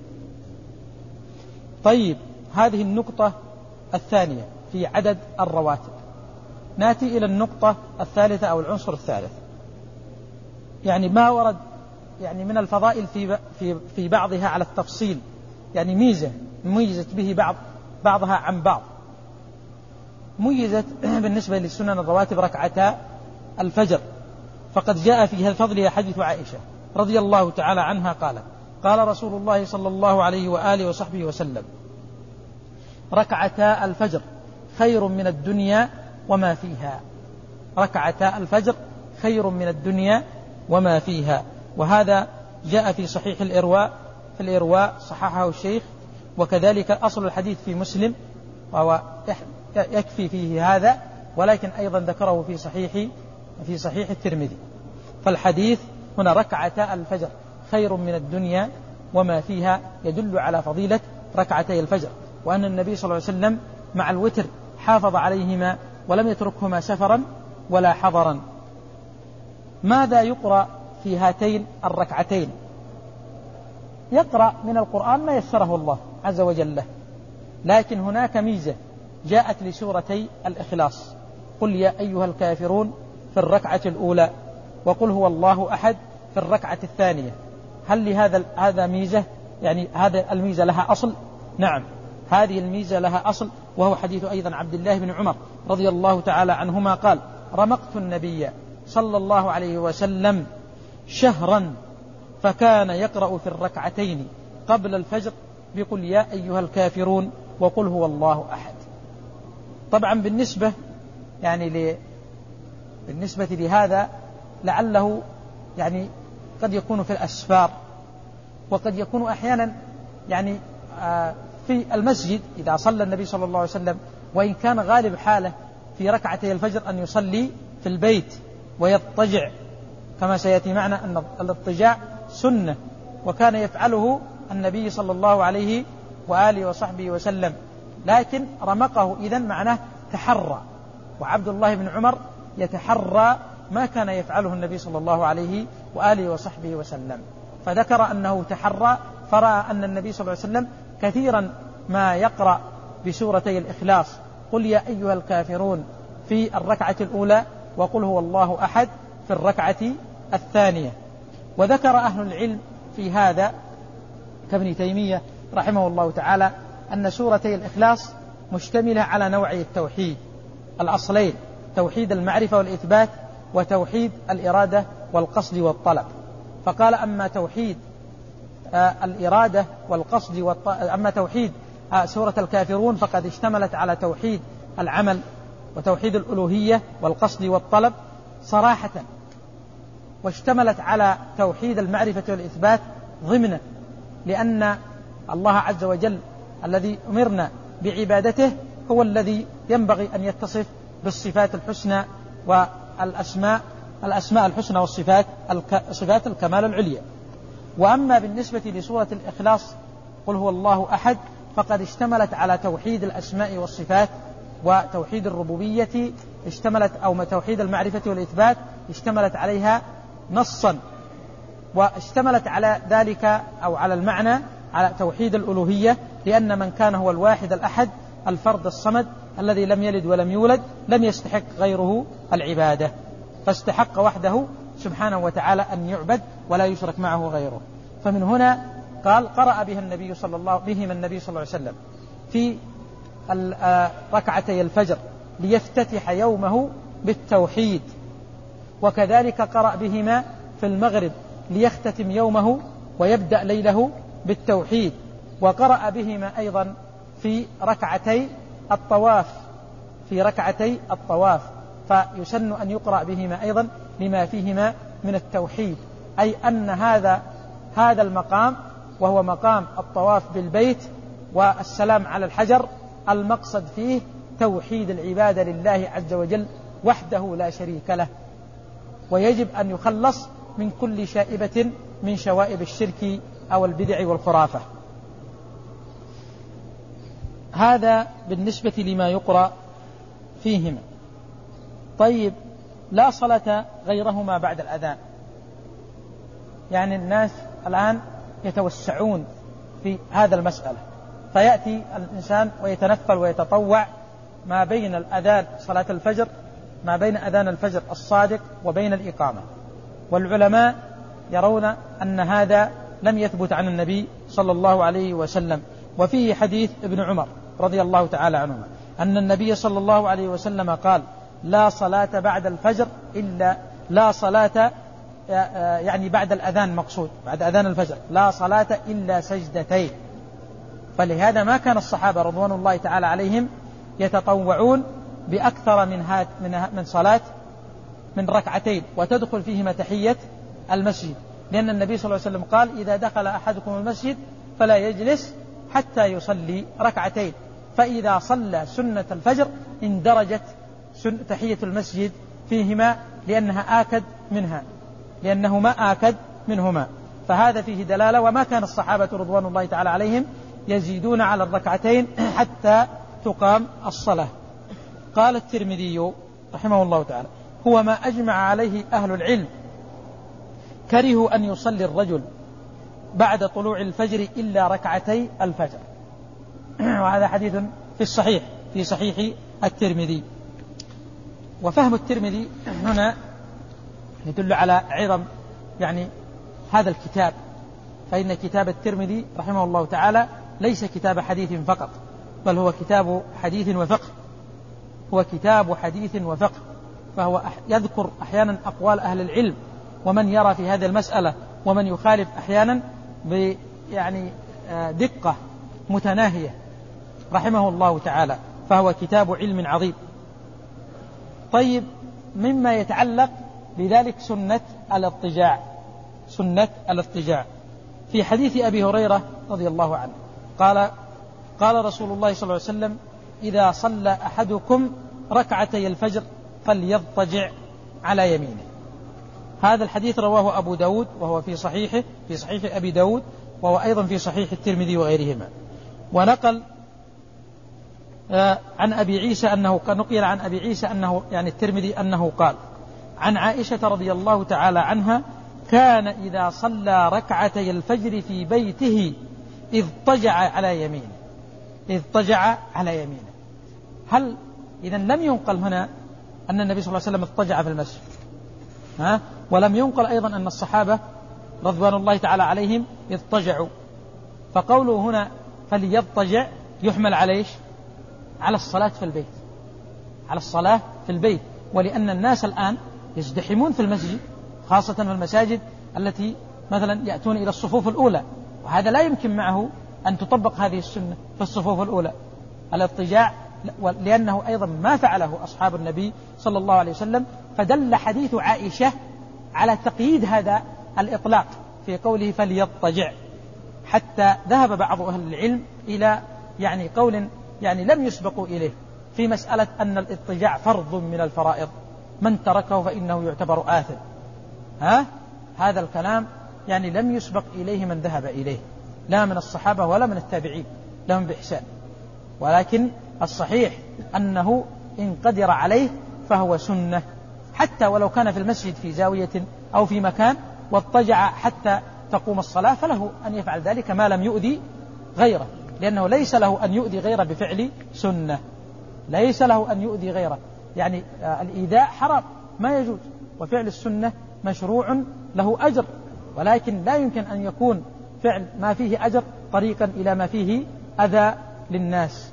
طيب هذه النقطة الثانية في عدد الرواتب. نأتي إلى النقطة الثالثة أو العنصر الثالث، يعني ما ورد يعني من الفضائل في في في بعضها على التفصيل، يعني ميزة ميزت به بعض بعضها عن بعض. ميزت بالنسبة للسنن الرواتب ركعتا الفجر، فقد جاء في فضلها حديث عائشة رضي الله تعالى عنها قالت: قال رسول الله صلى الله عليه وآله وصحبه وسلم: ركعتا الفجر خير من الدنيا وما فيها. ركعتا الفجر خير من الدنيا وما فيها. وهذا جاء في صحيح الإرواء، في الإرواء صححه الشيخ، وكذلك أصل الحديث في مسلم وهو يكفي فيه هذا، ولكن أيضا ذكره في صحيح في صحيح الترمذي. فالحديث هنا ركعتا الفجر خير من الدنيا وما فيها يدل على فضيلة ركعتي الفجر، وأن النبي صلى الله عليه وسلم مع الوتر حافظ عليهما ولم يتركهما سفرا ولا حضرا. ماذا يقرأ في هاتين الركعتين؟ يقرأ من القرآن ما يسره الله عز وجل له، لكن هناك ميزة جاءت لسورتي الإخلاص: قل يا أيها الكافرون في الركعة الأولى، وقل هو الله أحد في الركعة الثانية. هل لهذا هذا ميزة؟ يعني هذا الميزة لها أصل؟ نعم، هذه الميزة لها أصل، وهو حديث أيضا عبد الله بن عمر رضي الله تعالى عنهما قال: رمقت النبي صلى الله عليه وسلم شهرا فكان يقرأ في الركعتين قبل الفجر بقل يا أيها الكافرون وقل هو الله أحد. طبعا بالنسبة يعني ل... بالنسبة لهذا لعله يعني قد يكون في الأسفار، وقد يكون أحيانا يعني في المسجد إذا صلى النبي صلى الله عليه وسلم، وإن كان غالب حاله في ركعتي الفجر أن يصلي في البيت ويضطجع، كما سيأتي معنا أن الاضطجاع سنة وكان يفعله النبي صلى الله عليه وآله وصحبه وسلم، لكن رمقه إذن معناه تحرى، وعبد الله بن عمر يتحرى ما كان يفعله النبي صلى الله عليه وآله وصحبه وسلم، فذكر أنه تحرى، فرأى أن النبي صلى الله عليه وسلم كثيرا ما يقرأ بسورتي الإخلاص: قل يا أيها الكافرون في الركعة الأولى، وقل هو الله أحد في الركعة الثانية. وذكر أهل العلم في هذا كابن تيمية رحمه الله تعالى أن سورتي الإخلاص مشتملة على نوعي التوحيد الأصلين: توحيد المعرفة والإثبات، وتوحيد الإرادة والقصد والطلب. فقال: أما توحيد آه الإرادة والقصد والط... أما توحيد آه سورة الكافرون فقد اشتملت على توحيد العمل وتوحيد الألوهية والقصد والطلب صراحة، واشتملت على توحيد المعرفة والإثبات ضمنا، لأن الله عز وجل الذي أمرنا بعبادته هو الذي ينبغي أن يتصف بالصفات الحسنى والأسماء الأسماء الحسنى والصفات صفات الكمال العليا. وأما بالنسبة لسورة الإخلاص قل هو الله أحد فقد اشتملت على توحيد الأسماء والصفات وتوحيد الربوبية، اشتملت أو توحيد المعرفة والإثبات اشتملت عليها نصا، واشتملت على ذلك أو على المعنى على توحيد الألوهية، لأن من كان هو الواحد الأحد الفرد الصمد الذي لم يلد ولم يولد لم يستحق غيره العبادة، فاستحق وحده سبحانه وتعالى أن يعبد ولا يشرك معه غيره. فمن هنا قال: قرأ بها النبي صلى الله بهما النبي صلى الله عليه وسلم في ركعتي الفجر ليفتتح يومه بالتوحيد، وكذلك قرأ بهما في المغرب ليختتم يومه ويبدأ ليله بالتوحيد، وقرأ بهما أيضا في ركعتي الطواف في ركعتي الطواف فيسن أن يقرأ بهما أيضا لما فيهما من التوحيد، أي أن هذا هذا المقام وهو مقام الطواف بالبيت والسلام على الحجر المقصد فيه توحيد العبادة لله عز وجل وحده لا شريك له، ويجب أن يخلص من كل شائبة من شوائب الشرك أو البدع والخرافة. هذا بالنسبة لما يقرأ فيهما. طيب، لا صلاة غيرهما بعد الأذان، يعني الناس الآن يتوسعون في هذا المسألة، فيأتي الإنسان ويتنفل ويتطوع ما بين الأذان صلاة الفجر ما بين أذان الفجر الصادق وبين الإقامة، والعلماء يرون أن هذا لم يثبت عن النبي صلى الله عليه وسلم. وفيه حديث ابن عمر رضي الله تعالى عنهما أن النبي صلى الله عليه وسلم قال لا صلاة بعد الفجر إلا لا صلاة يعني بعد الأذان، مقصود بعد أذان الفجر لا صلاة إلا سجدتين. فلهذا ما كان الصحابة رضوان الله تعالى عليهم يتطوعون بأكثر من هات من من صلاة من ركعتين وتدخل فيهما تحية المسجد، لأن النبي صلى الله عليه وسلم قال إذا دخل أحدكم المسجد فلا يجلس حتى يصلي ركعتين، فإذا صلى سنة الفجر اندرجت تحية المسجد فيهما لأنها آكد منها لأنهما آكد منهما. فهذا فيه دلالة. وما كان الصحابة رضوان الله تعالى عليهم يزيدون على الركعتين حتى تقام الصلاة. قال الترمذي رحمه الله تعالى هو ما أجمع عليه أهل العلم، كرهوا أن يصلي الرجل بعد طلوع الفجر إلا ركعتي الفجر. وهذا حديث في الصحيح في صحيح الترمذي. وفهم الترمذي هنا يدل على عظم يعني هذا الكتاب، فإن كتاب الترمذي رحمه الله تعالى ليس كتاب حديث فقط، بل هو كتاب حديث وفقه هو كتاب حديث وفقه فهو يذكر أحيانا أقوال أهل العلم ومن يرى في هذه المسألة ومن يخالف أحيانا يعني دقة متناهية رحمه الله تعالى، فهو كتاب علم عظيم. طيب، مما يتعلق بذلك سنة الاضطجاع سنة الاضطجاع في حديث أبي هريرة رضي الله عنه قال قال رسول الله صلى الله عليه وسلم إذا صلى أحدكم ركعتي الفجر فليضطجع على يمينه. هذا الحديث رواه أبو داود وهو في صحيحه في صحيح أبي داود، وهو أيضا في صحيح الترمذي وغيرهما. ونقل عن أبي عيسى أنه نقل عن أبي عيسى أنه يعني الترمذي أنه قال عن عائشة رضي الله تعالى عنها كان إذا صلى ركعتي الفجر في بيته اضطجع على يمينه اضطجع على يمينه. هل إذن لم ينقل هنا أن النبي صلى الله عليه وسلم اضطجع في المسجد، ها؟ ولم ينقل أيضا أن الصحابة رضوان الله تعالى عليهم اضطجعوا. فقوله هنا فليضطجع يحمل عليه على الصلاة في البيت على الصلاة في البيت ولأن الناس الآن يزدحمون في المسجد، خاصة في المساجد التي مثلا يأتون إلى الصفوف الأولى، وهذا لا يمكن معه أن تطبق هذه السنة في الصفوف الأولى الاضطجاع، لأنه أيضا ما فعله أصحاب النبي صلى الله عليه وسلم. فدل حديث عائشة على تقييد هذا الإطلاق في قوله فليضطجع، حتى ذهب بعض أهل العلم إلى يعني قول يعني لم يسبقوا إليه في مسألة أن الاضطجاع فرض من الفرائض، من تركه فإنه يعتبر آثم. ها؟ هذا الكلام يعني لم يسبق إليه من ذهب إليه، لا من الصحابة ولا من التابعين لهم بإحسان. ولكن الصحيح أنه إن قدر عليه فهو سنة، حتى ولو كان في المسجد في زاوية أو في مكان واضطجع حتى تقوم الصلاة فله أن يفعل ذلك ما لم يؤذي غيره، لأنه ليس له أن يؤذي غيره بفعل سنة ليس له أن يؤذي غيره يعني الإيذاء حرام ما يجوز، وفعل السنة مشروع له أجر، ولكن لا يمكن أن يكون فعل ما فيه أجر طريقا إلى ما فيه أذى للناس.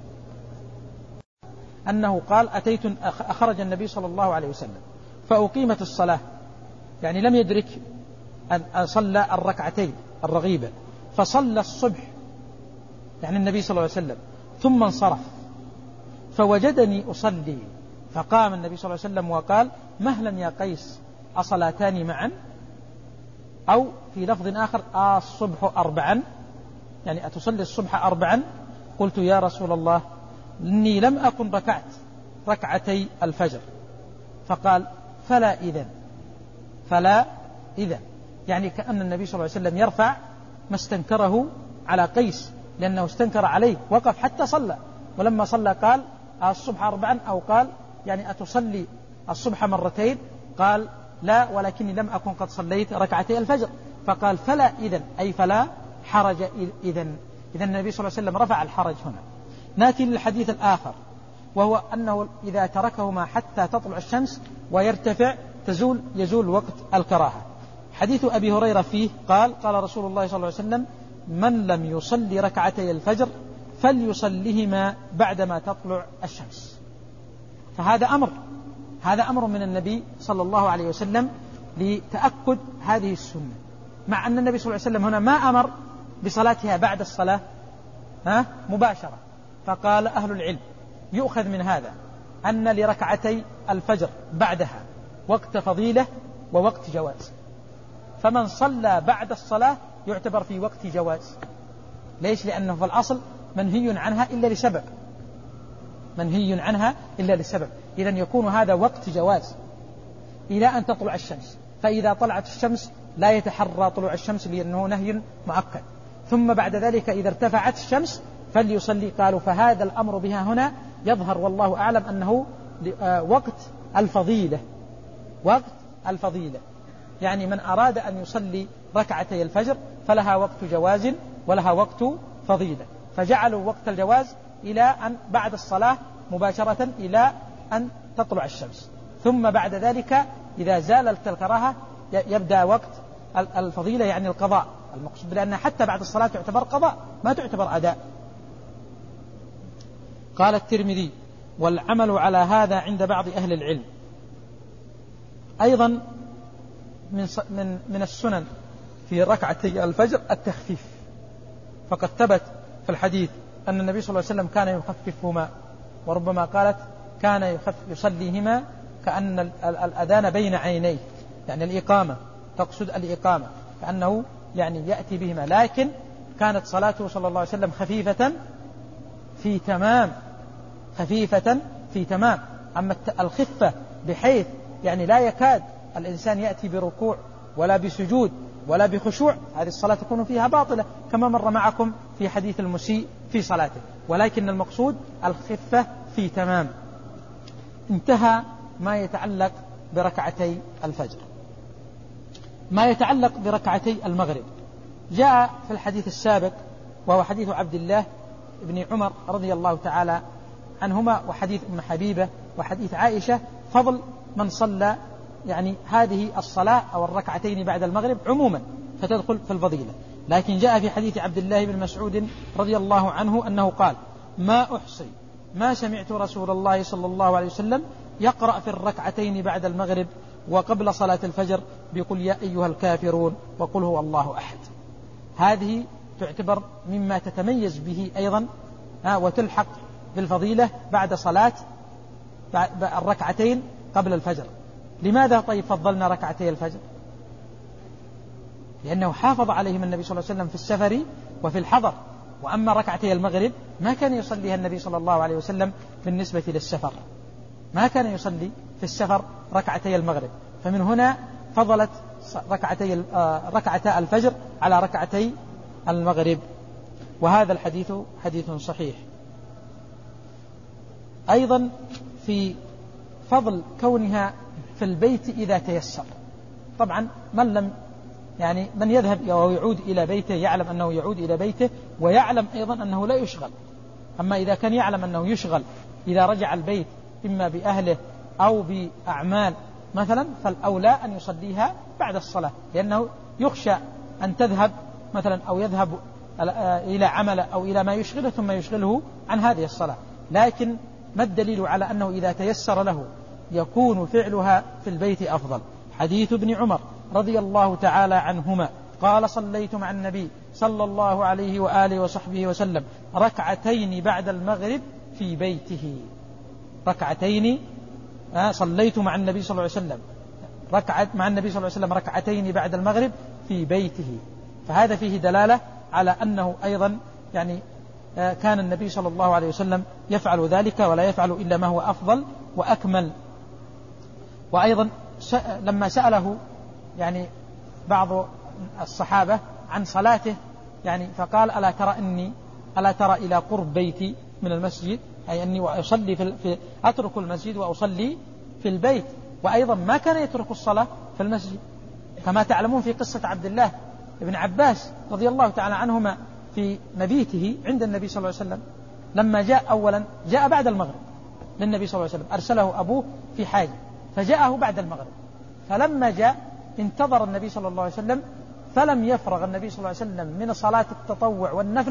أنه قال أتيت أخرج النبي صلى الله عليه وسلم فأقيمت الصلاة، يعني لم يدرك أن صلى الركعتين الرغيبة، فصلى الصبح يعني النبي صلى الله عليه وسلم ثم انصرف فوجدني أصلي، فقام النبي صلى الله عليه وسلم وقال مهلا يا قيس أصلاتان معا، أو في لفظ آخر الصبح أربعا، يعني أتصلي الصبح أربعا. قلت يا رسول الله إني لم أكن ركعت ركعتي الفجر، فقال فلا إذن فلا إذن يعني كأن النبي صلى الله عليه وسلم يرفع ما استنكره على قيس، لأنه استنكر عليه وقف حتى صلى، ولما صلى قال الصبح أربعا، أو قال يعني أتصلي الصبح مرتين، قال لا ولكني لم أكن قد صليت ركعتي الفجر، فقال فلا إذن أي فلا حرج إذن. إذن النبي صلى الله عليه وسلم رفع الحرج هنا. نأتي للحديث الآخر وهو أنه إذا تركهما حتى تطلع الشمس ويرتفع تزول يزول وقت الكراهة. حديث أبي هريرة فيه قال قال رسول الله صلى الله عليه وسلم من لم يصلي ركعتي الفجر فليصليهما بعدما تطلع الشمس. فهذا أمر هذا أمر من النبي صلى الله عليه وسلم لتأكد هذه السنة، مع أن النبي صلى الله عليه وسلم هنا ما أمر بصلاتها بعد الصلاة ها مباشرة. فقال أهل العلم يؤخذ من هذا أن لركعتي الفجر بعدها وقت فضيلة ووقت جواز، فمن صلى بعد الصلاة يعتبر في وقت جواز. ليش؟ لأنه في الأصل منهي عنها إلا لسبب منهي عنها إلا لسبب إذا يكون هذا وقت جواز إلى أن تطلع الشمس. فإذا طلعت الشمس لا يتحرى طلوع الشمس لأنه نهي مؤكد، ثم بعد ذلك إذا ارتفعت الشمس فليصلي. قالوا فهذا الأمر بها هنا يظهر والله أعلم أنه وقت الفضيلة وقت الفضيلة يعني من أراد أن يصلي ركعتي الفجر فلها وقت جواز ولها وقت فضيلة، فجعلوا وقت الجواز إلى أن بعد الصلاة مباشرة إلى أن تطلع الشمس، ثم بعد ذلك إذا زالت الكراهة يبدأ وقت الفضيلة يعني القضاء المقصود، لأن حتى بعد الصلاة تعتبر قضاء ما تعتبر أداء. قال الترمذي والعمل على هذا عند بعض أهل العلم. أيضا من من من السنن في ركعتي الفجر التخفيف، فقد ثبت في الحديث أن النبي صلى الله عليه وسلم كان يخففهما، وربما قالت كان يخف يصليهما كأن الأذان بين عينيه، يعني الإقامة تقصد الإقامة كأنه يعني يأتي بهما، لكن كانت صلاته صلى الله عليه وسلم خفيفة في تمام خفيفة في تمام. أما الخفة بحيث يعني لا يكاد الإنسان يأتي بركوع ولا بسجود ولا بخشوع، هذه الصلاة تكون فيها باطلة كما مر معكم في حديث المسيء في صلاته، ولكن المقصود الخفة في تمام. انتهى ما يتعلق بركعتي الفجر. ما يتعلق بركعتي المغرب جاء في الحديث السابق وهو حديث عبد الله بن عمر رضي الله تعالى عنهما، وحديث أم حبيبة وحديث عائشة، فضل من صلى يعني هذه الصلاة أو الركعتين بعد المغرب عموما فتدخل في الفضيلة. لكن جاء في حديث عبد الله بن مسعود رضي الله عنه أنه قال ما أحصي ما سمعت رسول الله صلى الله عليه وسلم يقرأ في الركعتين بعد المغرب وقبل صلاة الفجر بقل يا أيها الكافرون وقل هو الله أحد. هذه تعتبر مما تتميز به أيضا وتلحق بالفضيلة بعد صلاة الركعتين قبل الفجر. لماذا طيب فضلنا ركعتي الفجر؟ لأنه حافظ عليهم النبي صلى الله عليه وسلم في السفر وفي الحضر، وأما ركعتي المغرب ما كان يصليها النبي صلى الله عليه وسلم بالنسبة للسفر، ما كان يصلي في السفر ركعتي المغرب، فمن هنا فضلت ركعتي ركعتا الفجر على ركعتي المغرب، وهذا الحديث حديث صحيح. أيضا في فضل كونها في البيت إذا تيسر. طبعا من لم يعني من يذهب أو يعود إلى بيته يعلم أنه يعود إلى بيته ويعلم أيضا أنه لا يشغل. أما إذا كان يعلم أنه يشغل إذا رجع البيت إما بأهله أو بأعمال مثلا، فالأولى أن يصليها بعد الصلاة، لأنه يخشى أن تذهب مثلا أو يذهب إلى عمل أو إلى ما يشغله ثم يشغله عن هذه الصلاة. لكن ما الدليل على أنه إذا تيسر له يكون فعلها في البيت أفضل؟ حديث ابن عمر رضي الله تعالى عنهما قال صليت مع النبي صلى الله عليه وآله وصحبه وسلم ركعتين بعد المغرب في بيته. ركعتين آه صليت مع النبي صلى الله عليه وسلم ركعت مع النبي صلى الله عليه وسلم ركعتين بعد المغرب في بيته. فهذا فيه دلالة على أنه أيضا يعني آه كان النبي صلى الله عليه وسلم يفعل ذلك ولا يفعل إلا ما هو أفضل وأكمل. وأيضا لما سأله يعني بعض الصحابة عن صلاته يعني فقال ألا ترى إني ألا ترى إلى قرب بيتي من المسجد، أي أني وأصلي في, في أترك المسجد وأصلي في البيت. وأيضا ما كان يترك الصلاة في المسجد، كما تعلمون في قصة عبد الله بن عباس رضي الله تعالى عنهما في مبيته عند النبي صلى الله عليه وسلم، لما جاء أولا جاء بعد المغرب للنبي صلى الله عليه وسلم، أرسله أبوه في حاجة فجاءه بعد المغرب، فلما جاء انتظر النبي صلى الله عليه وسلم، فلم يفرغ النبي صلى الله عليه وسلم من صلاة التطوع والنفل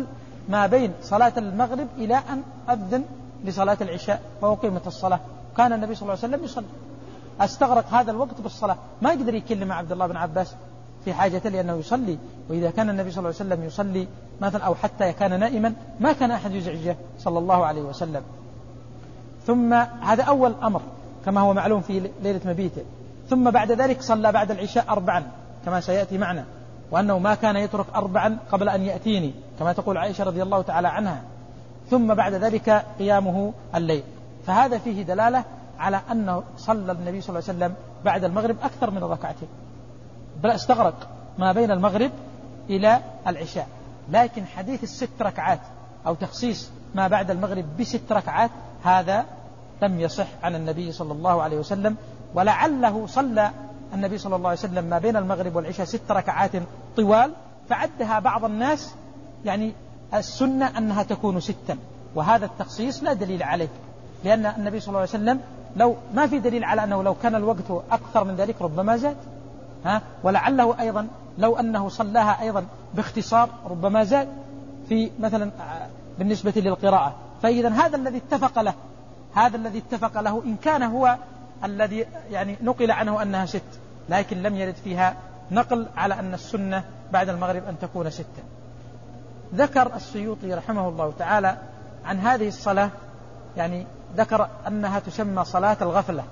ما بين صلاة المغرب إلى أن أذن لصلاة العشاء وأقيمت الصلاة. كان النبي صلى الله عليه وسلم يصلي، استغرق هذا الوقت بالصلاة، ما يقدر يكلم عبد الله بن عباس في حاجة لأنه يصلي. وإذا كان النبي صلى الله عليه وسلم يصلي مثلا أو حتى كان نائما ما كان أحد يزعجه صلى الله عليه وسلم. ثم هذا أول أمر كما هو معلوم في ليلة مبيته. ثم بعد ذلك صلى بعد العشاء أربعا كما سيأتي معنا، وأنه ما كان يترك أربعا قبل أن يأتيني كما تقول عائشة رضي الله تعالى عنها. ثم بعد ذلك قيامه الليل. فهذا فيه دلالة على أنه صلى النبي صلى الله عليه وسلم بعد المغرب أكثر من ركعتين، بل استغرق ما بين المغرب إلى العشاء. لكن حديث الست ركعات أو تخصيص ما بعد المغرب بست ركعات هذا لم يصح عن النبي صلى الله عليه وسلم. ولعله صلى النبي صلى الله عليه وسلم ما بين المغرب والعشاء ست ركعات طوال، فعدها بعض الناس يعني السنة أنها تكون ستا، وهذا التخصيص لا دليل عليه، لأن النبي صلى الله عليه وسلم لو ما في دليل على أنه لو كان الوقت أكثر من ذلك ربما زاد، ها ولعله أيضا لو أنه صلاها أيضا باختصار ربما زاد في مثلا بالنسبة للقراءة. فإذا هذا الذي اتفق له هذا الذي اتفق له إن كان هو الذي يعني نقل عنه أنها ست، لكن لم يرد فيها نقل على أن السنة بعد المغرب أن تكون ستا. ذكر السيوطي رحمه الله تعالى عن هذه الصلاة، يعني ذكر أنها تسمى صلاة الغفلة،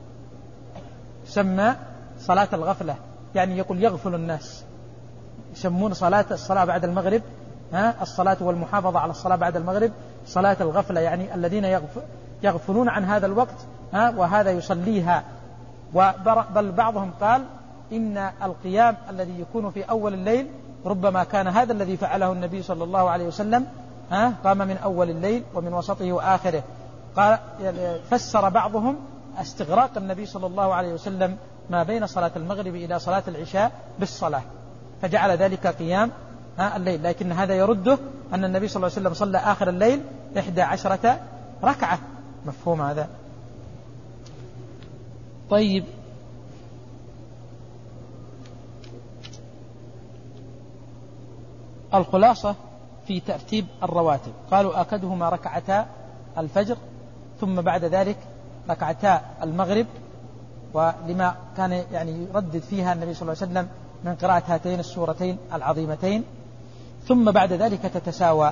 تسمى صلاة الغفلة، يعني يقول يغفل الناس، يسمون صلاة الصلاة بعد المغرب ها الصلاة والمحافظة على الصلاة بعد المغرب صلاة الغفلة، يعني الذين يغفلون عن هذا الوقت ها وهذا يصليها. بل بعضهم قال إن القيام الذي يكون في أول الليل ربما كان هذا الذي فعله النبي صلى الله عليه وسلم، ها قام من أول الليل ومن وسطه وآخره. قال فسر بعضهم استغراق النبي صلى الله عليه وسلم ما بين صلاة المغرب إلى صلاة العشاء بالصلاة، فجعل ذلك قيام ها الليل. لكن هذا يرده أن النبي صلى الله عليه وسلم صلى آخر الليل إحدى عشرة ركعة. مفهوم هذا؟ طيب، الخلاصة في ترتيب الرواتب قالوا آكدهما ركعتا الفجر، ثم بعد ذلك ركعتا المغرب، ولما كان يعني يردد فيها النبي صلى الله عليه وسلم من قراءة هاتين السورتين العظيمتين، ثم بعد ذلك تتساوى.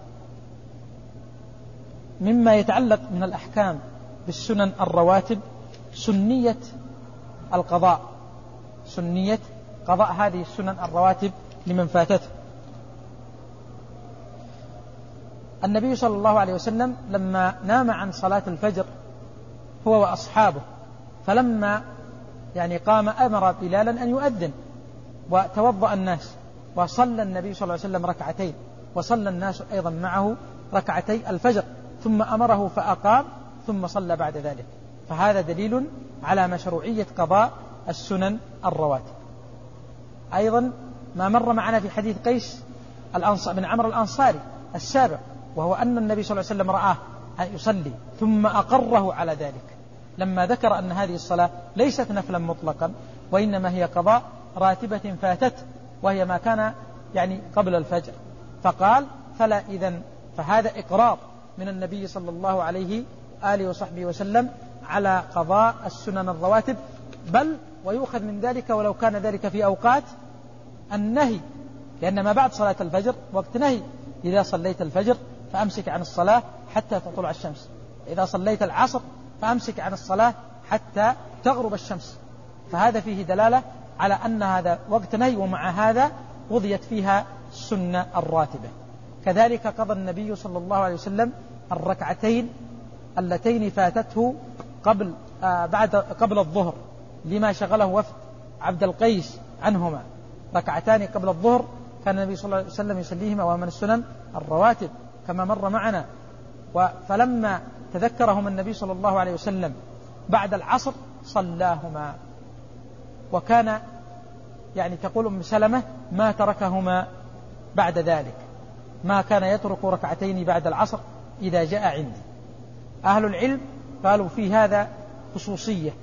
مما يتعلق من الأحكام بالسنن الرواتب سنية القضاء، سنية قضاء هذه السنن الرواتب لمن فاتته. النبي صلى الله عليه وسلم لما نام عن صلاة الفجر هو وأصحابه، فلما يعني قام أمر بلالا أن يؤذن، وتوضأ الناس، وصلى النبي صلى الله عليه وسلم ركعتين، وصلى الناس أيضا معه ركعتي الفجر، ثم أمره فأقام، ثم صلى بعد ذلك. فهذا دليل على مشروعية قضاء السنن الرواتب. أيضا ما مر معنا في حديث قيس بن عمرو الأنصاري السابق، وهو أن النبي صلى الله عليه وسلم رآه أن يصلي ثم أقره على ذلك، لما ذكر أن هذه الصلاة ليست نفلا مطلقا، وإنما هي قضاء راتبة فاتت، وهي ما كان يعني قبل الفجر. فقال فلا إذن، فهذا إقرار من النبي صلى الله عليه آله وصحبه وسلم على قضاء السنن الرواتب، بل ويؤخذ من ذلك ولو كان ذلك في أوقات النهي، لأن ما بعد صلاة الفجر وقت نهي. إذا صليت الفجر فأمسك عن الصلاة حتى تطلع الشمس، إذا صليت العصر فأمسك عن الصلاة حتى تغرب الشمس. فهذا فيه دلالة على أن هذا وقت نهي، ومع هذا قضيت فيها السنة الراتبة. كذلك قضى النبي صلى الله عليه وسلم الركعتين اللتين فاتته قبل آه بعد قبل الظهر، لما شغله وفد عبد القيس عنهما. ركعتان قبل الظهر كان النبي صلى الله عليه وسلم يصليهما، ومن السنن الرواتب كما مر معنا. فلما تذكرهما النبي صلى الله عليه وسلم بعد العصر صلاهما، وكان يعني تقول أم سلمة ما تركهما بعد ذلك، ما كان يترك ركعتين بعد العصر إذا جاء عندي. أهل العلم قالوا في هذا خصوصية،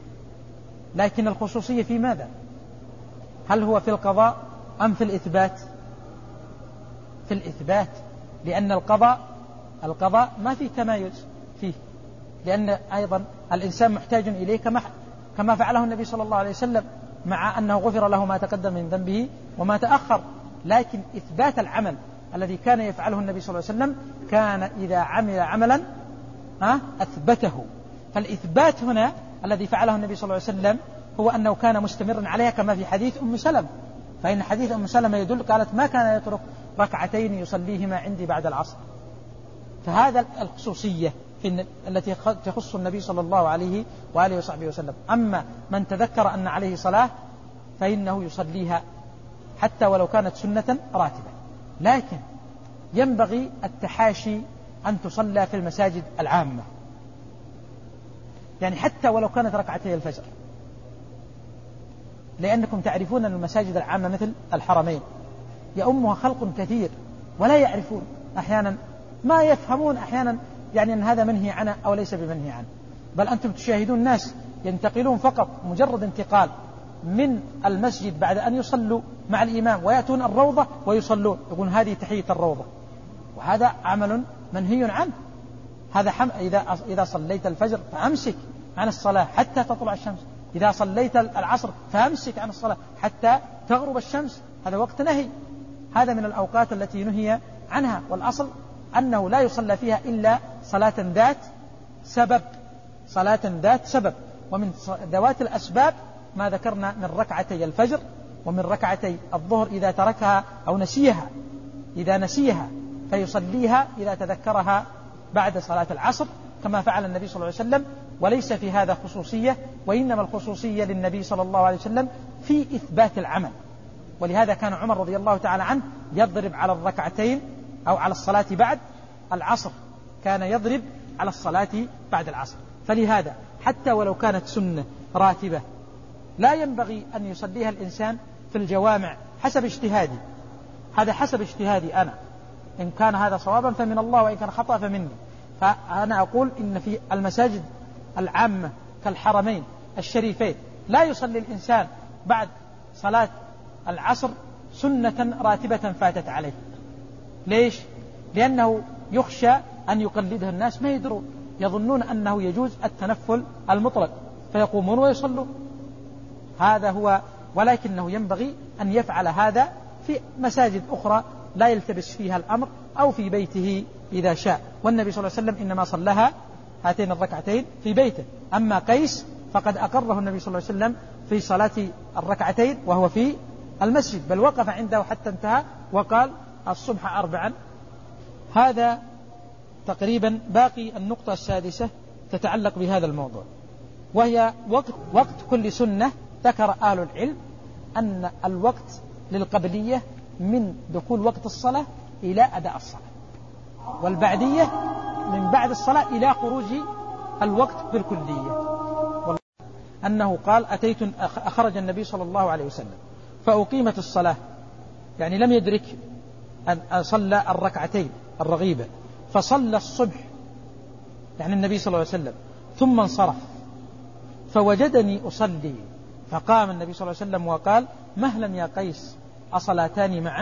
لكن الخصوصية في ماذا؟ هل هو في القضاء أم في الإثبات؟ في الإثبات، لأن القضاء القضاء ما فيه تمايز فيه، لأن أيضا الإنسان محتاج إليه كما كما فعله النبي صلى الله عليه وسلم، مع أنه غفر له ما تقدم من ذنبه وما تأخر. لكن إثبات العمل الذي كان يفعله النبي صلى الله عليه وسلم كان إذا عمل عملا أثبته. فالإثبات هنا الذي فعله النبي صلى الله عليه وسلم هو أنه كان مستمرا عليها، كما في حديث أم سلمة. فإن حديث أم سلمة يدل، قالت ما كان يترك ركعتين يصليهما عندي بعد العصر. فهذا الخصوصية في التي تخص النبي صلى الله عليه وآله وصحبه وسلم. أما من تذكر أن عليه صلاة فإنه يصليها حتى ولو كانت سنة راتبة. لكن ينبغي التحاشي أن تصلى في المساجد العامة، يعني حتى ولو كانت ركعتي الفجر، لأنكم تعرفون أن المساجد العامة مثل الحرمين يؤمها خلق كثير ولا يعرفون، أحيانا ما يفهمون، أحيانا يعني أن هذا منهي عنه أو ليس بمنهي عنه. بل أنتم تشاهدون ناس ينتقلون فقط مجرد انتقال من المسجد بعد أن يصلوا مع الإمام ويأتون الروضة ويصلون، يقول هذه تحية الروضة، وهذا عمل منهي عنه. هذا حم... إذا إذا صليت الفجر فأمسك عن الصلاة حتى تطلع الشمس، إذا صليت العصر فأمسك عن الصلاة حتى تغرب الشمس، هذا وقت نهي. هذا من الأوقات التي نهي عنها، والأصل أنه لا يصلى فيها إلا صلاة ذات سبب، صلاة ذات سبب. ومن ذوات الأسباب ما ذكرنا من ركعتي الفجر ومن ركعتي الظهر إذا تركها أو نسيها، إذا نسيها فيصليها إذا تذكرها بعد صلاة العصر كما فعل النبي صلى الله عليه وسلم. وليس في هذا خصوصية، وإنما الخصوصية للنبي صلى الله عليه وسلم في إثبات العمل. ولهذا كان عمر رضي الله تعالى عنه يضرب على الركعتين أو على الصلاة بعد العصر، كان يضرب على الصلاة بعد العصر. فلهذا حتى ولو كانت سنة راتبة لا ينبغي أن يصليها الإنسان في الجوامع حسب اجتهادي، هذا حسب اجتهادي أنا، إن كان هذا صوابا فمن الله وإن كان خطأ فمني. فأنا أقول إن في المساجد العامة كالحرمين الشريفين لا يصلي الإنسان بعد صلاة العصر سنة راتبة فاتت عليه. ليش؟ لأنه يخشى أن يقلدها الناس، ما يدرون، يظنون أنه يجوز التنفل المطلق فيقومون ويصلون. هذا هو، ولكنه ينبغي أن يفعل هذا في مساجد أخرى لا يلتبس فيها الأمر، أو في بيته إذا شاء. والنبي صلى الله عليه وسلم إنما صلىها هاتين الركعتين في بيته. أما قيس فقد أقره النبي صلى الله عليه وسلم في صلاة الركعتين وهو في المسجد، بل وقف عنده حتى انتهى وقال الصبح أربعا. هذا تقريبا. باقي النقطة السادسة تتعلق بهذا الموضوع، وهي وقت, وقت كل سنة. ذكر أهل العلم أن الوقت للقبلية من دخول وقت الصلاة إلى أداء الصلاة، والبعدية من بعد الصلاة إلى خروج الوقت بالكلية. أنه قال أتيت أخرج النبي صلى الله عليه وسلم فأقيمت الصلاة، يعني لم يدرك أن صلى الركعتين الرغيبة، فصلى الصبح يعني النبي صلى الله عليه وسلم، ثم انصرف فوجدني أصلي، فقام النبي صلى الله عليه وسلم وقال مهلا يا قيس أصلاتان معا،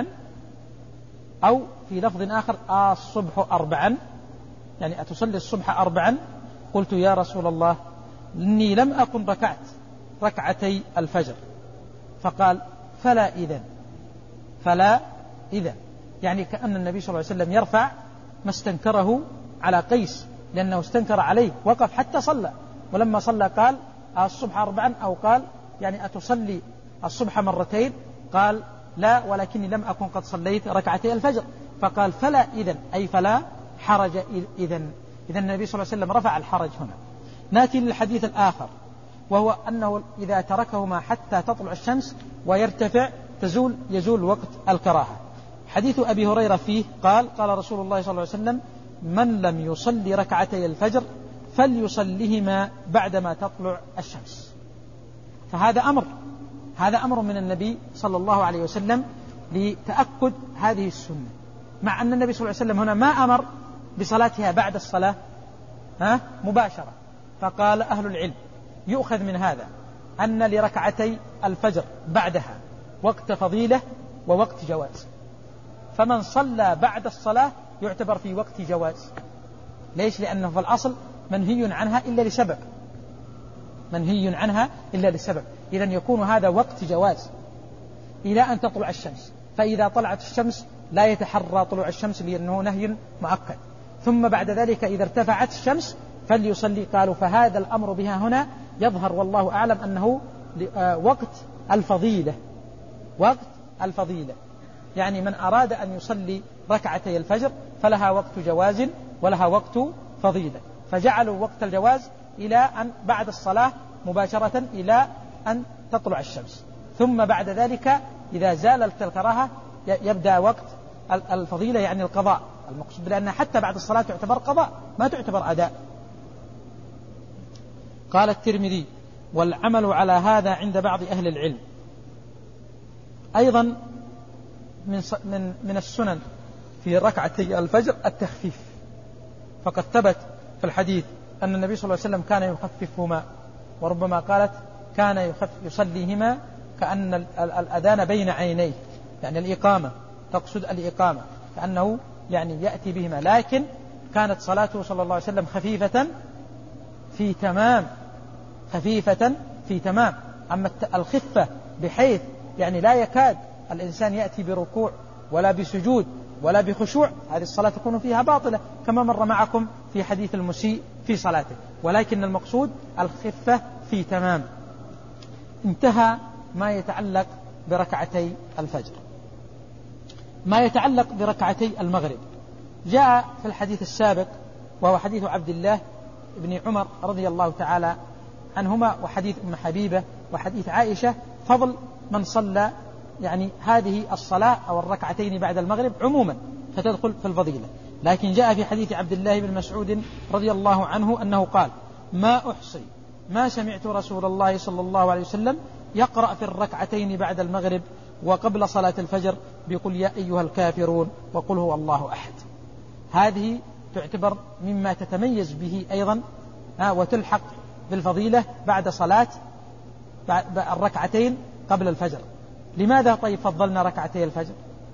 أو في لفظ آخر الصبح أربعا، يعني أتصلي الصبح أربعا. قلت يا رسول الله إني لم أكن ركعت ركعتي الفجر. فقال فلا إذن فلا إذن يعني كأن النبي صلى الله عليه وسلم يرفع ما استنكره على قيس، لأنه استنكر عليه، وقف حتى صلى، ولما صلى قال الصبح أربعا، أو قال يعني أتصلي الصبح مرتين، قال لا ولكني لم أكن قد صليت ركعتي الفجر. فقال فلا إذن أي فلا حرج إذن. إذن النبي صلى الله عليه وسلم رفع الحرج هنا. نأتي للحديث الآخر، وهو أنه إذا تركهما حتى تطلع الشمس ويرتفع تزول يزول وقت الكراهة. حديث أبي هريرة فيه قال قال رسول الله صلى الله عليه وسلم من لم يصلي ركعتي الفجر فليصليهما بعدما تطلع الشمس. فهذا أمر هذا أمر من النبي صلى الله عليه وسلم لتأكد هذه السنة، مع أن النبي صلى الله عليه وسلم هنا ما أمر بصلاتها بعد الصلاة ها مباشرة. فقال أهل العلم يؤخذ من هذا أن لركعتي الفجر بعدها وقت فضيلة ووقت جواز، فمن صلى بعد الصلاة يعتبر في وقت جواز. ليش؟ لأنه في الأصل منهي عنها إلا لسبب، منهي عنها إلا لسبب، إذن يكون هذا وقت جواز إلى أن تطلع الشمس. فإذا طلعت الشمس لا يتحرى طلوع الشمس لأنه نهي مؤكد. ثم بعد ذلك إذا ارتفعت الشمس فليصلي. قالوا فهذا الأمر بها هنا يظهر والله أعلم أنه وقت الفضيلة، وقت الفضيلة، يعني من أراد أن يصلي ركعتي الفجر فلها وقت جواز ولها وقت فضيلة، فجعلوا وقت الجواز إلى أن بعد الصلاة مباشرة إلى أن تطلع الشمس. ثم بعد ذلك إذا زالت الكراهة يبدأ وقت الفضيلة يعني القضاء المقصود، لأن حتى بعد الصلاة تعتبر قضاء ما تعتبر أداء. قال الترمذي والعمل على هذا عند بعض أهل العلم. أيضا من من من السنن في ركعتي الفجر التخفيف، فقد ثبت في الحديث أن النبي صلى الله عليه وسلم كان يخففهما، وربما قالت كان يخف يصليهما كأن الأذان بين عينيه، يعني الإقامة، تقصد الإقامة كأنه يعني يأتي بهما، لكن كانت صلاته صلى الله عليه وسلم خفيفة في تمام، خفيفة في تمام. أما الخفة بحيث يعني لا يكاد الإنسان يأتي بركوع ولا بسجود ولا بخشوع، هذه الصلاة تكون فيها باطلة كما مر معكم في حديث المسيء في صلاته، ولكن المقصود الخفة في تمام. انتهى ما يتعلق بركعتي الفجر. ما يتعلق بركعتي المغرب جاء في الحديث السابق وهو حديث عبد الله بن عمر رضي الله تعالى عنهما، وحديث أم حبيبة وحديث عائشة، فضل من صلى يعني هذه الصلاة أو الركعتين بعد المغرب عموما فتدخل في الفضيلة. لكن جاء في حديث عبد الله بن مسعود رضي الله عنه أنه قال ما أحصي ما سمعت رسول الله صلى الله عليه وسلم يقرأ في الركعتين بعد المغرب وقبل صلاة الفجر بقل يا أيها الكافرون وقل هو الله أحد. هذه تعتبر مما تتميز به أيضا وتلحق بالفضيلة بعد صلاة الركعتين قبل الفجر. لماذا طيب فضلنا ركعتي الفجر؟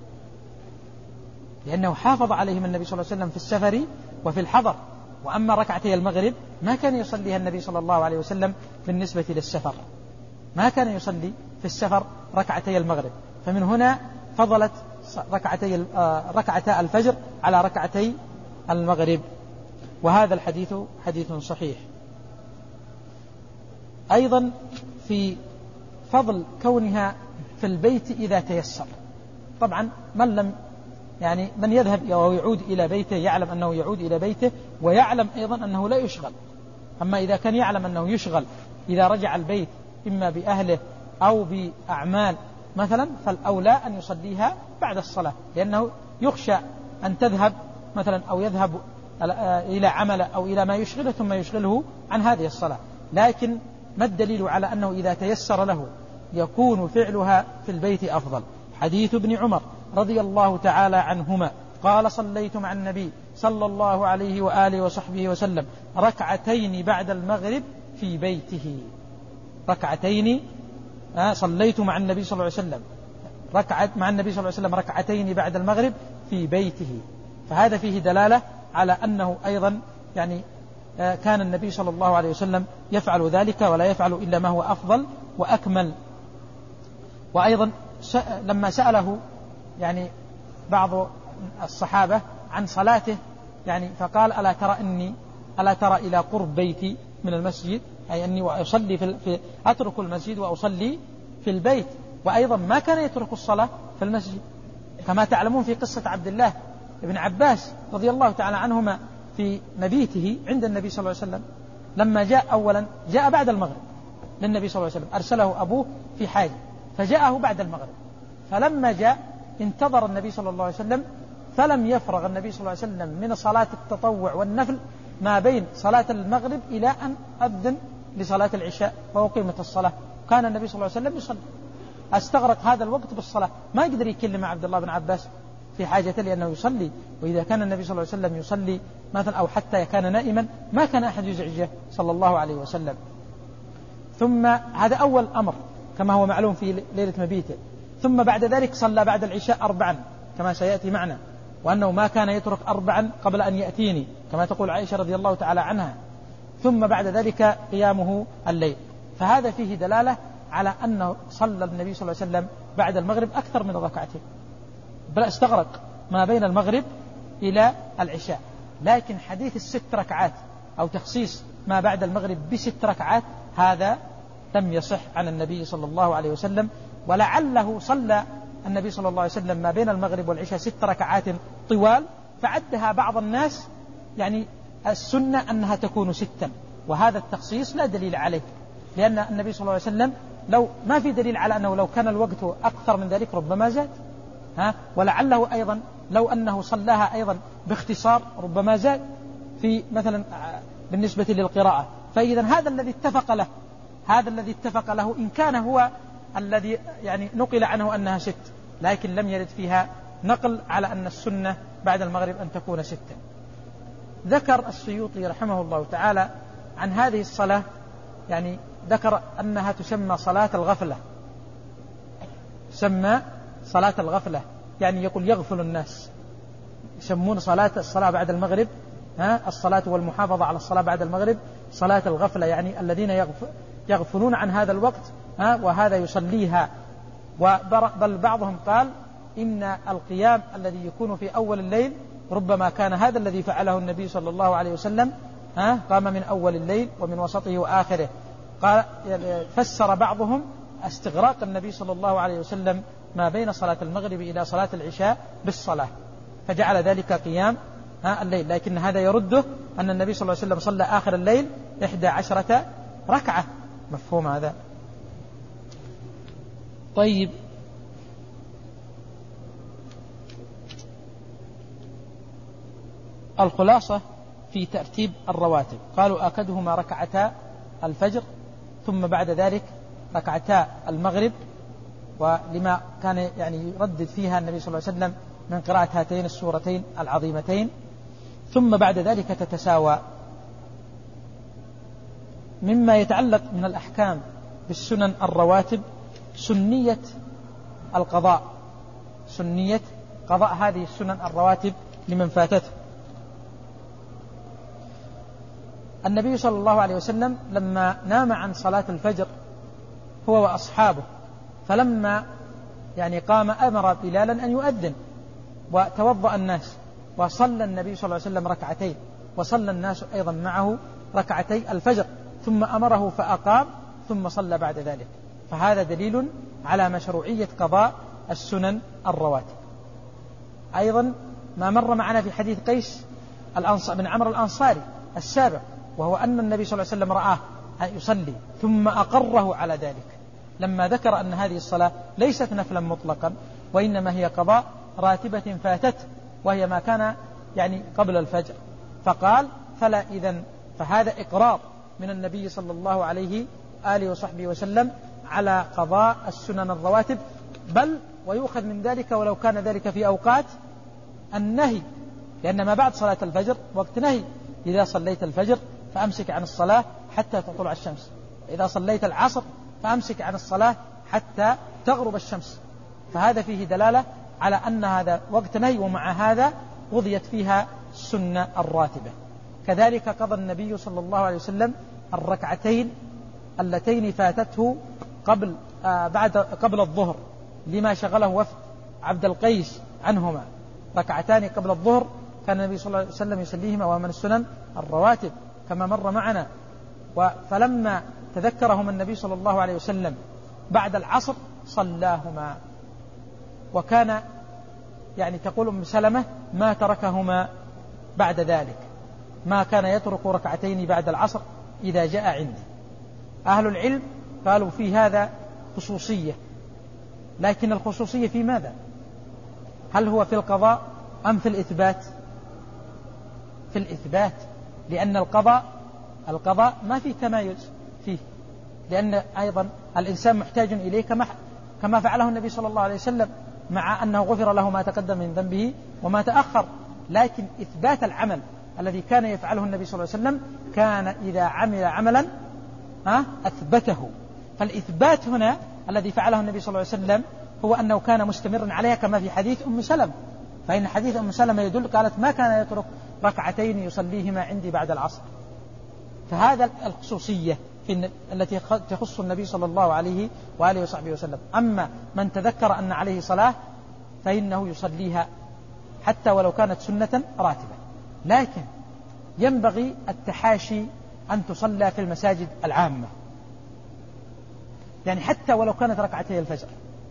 لأنه حافظ عليهم النبي صلى الله عليه وسلم في السفر وفي الحضر، وأما ركعتي المغرب ما كان يصليها النبي صلى الله عليه وسلم بالنسبة للسفر، ما كان يصلي في السفر ركعتي المغرب، فمن هنا فضلت ركعتي ركعتا الفجر على ركعتي المغرب، وهذا الحديث حديث صحيح. أيضا في فضل كونها في البيت إذا تيسر. طبعا من لم يعني من يذهب أو يعود إلى بيته يعلم أنه يعود إلى بيته ويعلم أيضا أنه لا يشغل. أما إذا كان يعلم أنه يشغل إذا رجع البيت إما بأهله أو بأعمال مثلا، فالأولى أن يصليها بعد الصلاة، لأنه يخشى أن تذهب مثلا أو يذهب إلى عمل أو إلى ما يشغله ثم يشغله عن هذه الصلاة. لكن ما الدليل على أنه إذا تيسر له يكون فعلها في البيت أفضل؟ حديث ابن عمر رضي الله تعالى عنهما قال صليت مع النبي صلى الله عليه وآله وصحبه وسلم ركعتين بعد المغرب في بيته. ركعتين آه صليت مع النبي صلى الله عليه وسلم ركعت مع النبي صلى الله عليه وسلم ركعتين بعد المغرب في بيته. فهذا فيه دلالة على أنه أيضا يعني آه كان النبي صلى الله عليه وسلم يفعل ذلك ولا يفعل إلا ما هو أفضل وأكمل. وأيضا لما سأله يعني بعض الصحابة عن صلاته يعني فقال ألا ترى إني ألا ترى إلى قرب بيتي من المسجد، أي أني وأصلي في, في أترك المسجد وأصلي في البيت. وأيضا ما كان يترك الصلاة في المسجد، كما تعلمون في قصة عبد الله بن عباس رضي الله تعالى عنهما في مبيته عند النبي صلى الله عليه وسلم، لما جاء أولا جاء بعد المغرب للنبي صلى الله عليه وسلم، أرسله أبوه في حاجة فجاءه بعد المغرب، فلما جاء انتظر النبي صلى الله عليه وسلم فلم يفرغ النبي صلى الله عليه وسلم من صلاة التطوع والنفل ما بين صلاة المغرب إلى أن أذن لصلاة العشاء وأقيمت الصلاة. كان النبي صلى الله عليه وسلم يصلي، استغرق هذا الوقت بالصلاة، ما يقدر يكلم عبد الله بن عباس في حاجة لأنه يصلي. وإذا كان النبي صلى الله عليه وسلم يصلي مثلا أو حتى كان نائما ما كان أحد يزعجه صلى الله عليه وسلم. ثم هذا أول أمر كما هو معلوم في ليلة مبيته. ثم بعد ذلك صلى بعد العشاء أربعا كما سيأتي معنا، وأنه ما كان يترك أربعا قبل أن يأتيني كما تقول عائشة رضي الله تعالى عنها، ثم بعد ذلك قيامه الليل. فهذا فيه دلالة على أنه صلى النبي صلى الله عليه وسلم بعد المغرب أكثر من ركعتين، بل استغرق ما بين المغرب إلى العشاء. لكن حديث الست ركعات أو تخصيص ما بعد المغرب بست ركعات هذا لم يصح عن النبي صلى الله عليه وسلم، ولعله صلى النبي صلى الله عليه وسلم ما بين المغرب والعشاء ست ركعات طوال فعدها بعض الناس، يعني السنة أنها تكون ستا، وهذا التخصيص لا دليل عليه، لأن النبي صلى الله عليه وسلم لو ما في دليل على أنه لو كان الوقت أكثر من ذلك ربما زاد، ها ولعله أيضا لو أنه صلاها أيضا باختصار ربما زاد في مثلا بالنسبة للقراءة. فإذا هذا الذي اتفق له هذا الذي اتفق له إن كان هو الذي يعني نقل عنه أنها ست، لكن لم يرد فيها نقل على أن السنة بعد المغرب أن تكون ستا. ذكر السيوطي رحمه الله تعالى عن هذه الصلاة، يعني ذكر أنها تسمى صلاة الغفلة، تسمى صلاة الغفلة، يعني يقول يغفل الناس، يسمون صلاة الصلاة بعد المغرب ها الصلاة والمحافظة على الصلاة بعد المغرب صلاة الغفلة، يعني الذين يغفلون عن هذا الوقت ها وهذا يصليها. بل بعضهم قال إن القيام الذي يكون في أول الليل ربما كان هذا الذي فعله النبي صلى الله عليه وسلم، ها قام من أول الليل ومن وسطه وآخره. قال فسر بعضهم استغراق النبي صلى الله عليه وسلم ما بين صلاة المغرب إلى صلاة العشاء بالصلاة، فجعل ذلك قيام ها الليل، لكن هذا يرده أن النبي صلى الله عليه وسلم صلى آخر الليل إحدى عشرة ركعة. مفهوم هذا؟ طيب، الخلاصة في ترتيب الرواتب، قالوا آكدهما ركعتا الفجر، ثم بعد ذلك ركعتا المغرب، ولما كان يعني يردد فيها النبي صلى الله عليه وسلم من قراءة هاتين السورتين العظيمتين، ثم بعد ذلك تتساوى. مما يتعلق من الأحكام بالسنن الرواتب سنية القضاء، سنية قضاء هذه السنن الرواتب لمن فاتته. النبي صلى الله عليه وسلم لما نام عن صلاة الفجر هو وأصحابه، فلما يعني قام أمر بلالا أن يؤذن، وتوضأ الناس، وصلى النبي صلى الله عليه وسلم ركعتين، وصلى الناس أيضا معه ركعتي الفجر، ثم أمره فأقام، ثم صلى بعد ذلك. فهذا دليل على مشروعية قضاء السنن الرواتب. أيضا ما مر معنا في حديث قيس بن عمرو الأنصاري السابق، وهو أن النبي صلى الله عليه وسلم رآه يصلي ثم أقره على ذلك، لما ذكر أن هذه الصلاة ليست نفلا مطلقا، وإنما هي قضاء راتبة فاتت، وهي ما كان يعني قبل الفجر، فقال فلا إذن، فهذا إقرار من النبي صلى الله عليه آله وصحبه وسلم على قضاء السنن الرواتب، بل ويؤخذ من ذلك ولو كان ذلك في أوقات النهي، لأن ما بعد صلاة الفجر وقت نهي، إذا صليت الفجر فأمسك عن الصلاة حتى تطلع الشمس، إذا صليت العصر فأمسك عن الصلاة حتى تغرب الشمس، فهذا فيه دلالة على أن هذا وقت نهي، ومع هذا قضيت فيها السنة الراتبة. كذلك قضى النبي صلى الله عليه وسلم الركعتين اللتين فاتته قبل آه بعد قبل الظهر، لما شغله وفد عبد القيس عنهما، ركعتان قبل الظهر كان النبي صلى الله عليه وسلم يصليهما، ومن السنن الرواتب كما مر معنا. فلما تذكرهما النبي صلى الله عليه وسلم بعد العصر صلاهما، وكان يعني تقول أم سلمة ما تركهما بعد ذلك، ما كان يترك ركعتين بعد العصر إذا جاء عندي. أهل العلم قالوا في هذا خصوصية، لكن الخصوصية في ماذا؟ هل هو في القضاء أم في الإثبات؟ في الإثبات، لأن القضاء القضاء ما في تمايز فيه، لأن أيضا الإنسان محتاج إليه كما كما فعله النبي صلى الله عليه وسلم، مع أنه غفر له ما تقدم من ذنبه وما تأخر. لكن إثبات العمل الذي كان يفعله النبي صلى الله عليه وسلم، كان إذا عمل عملا ها أثبته. فالإثبات هنا الذي فعله النبي صلى الله عليه وسلم هو أنه كان مستمرا عليها، كما في حديث أم سلمة فإن حديث أم سلمة يدل، قالت ما كان يترك ركعتين يصليهما عندي بعد العصر. فهذا الخصوصية في التي تخص النبي صلى الله عليه وآله وصحبه وسلم. أما من تذكر أن عليه صلاة فإنه يصليها حتى ولو كانت سنة راتبة، لكن ينبغي التحاشي أن تصلى في المساجد العامة، يعني حتى ولو كانت ركعتي الفجر،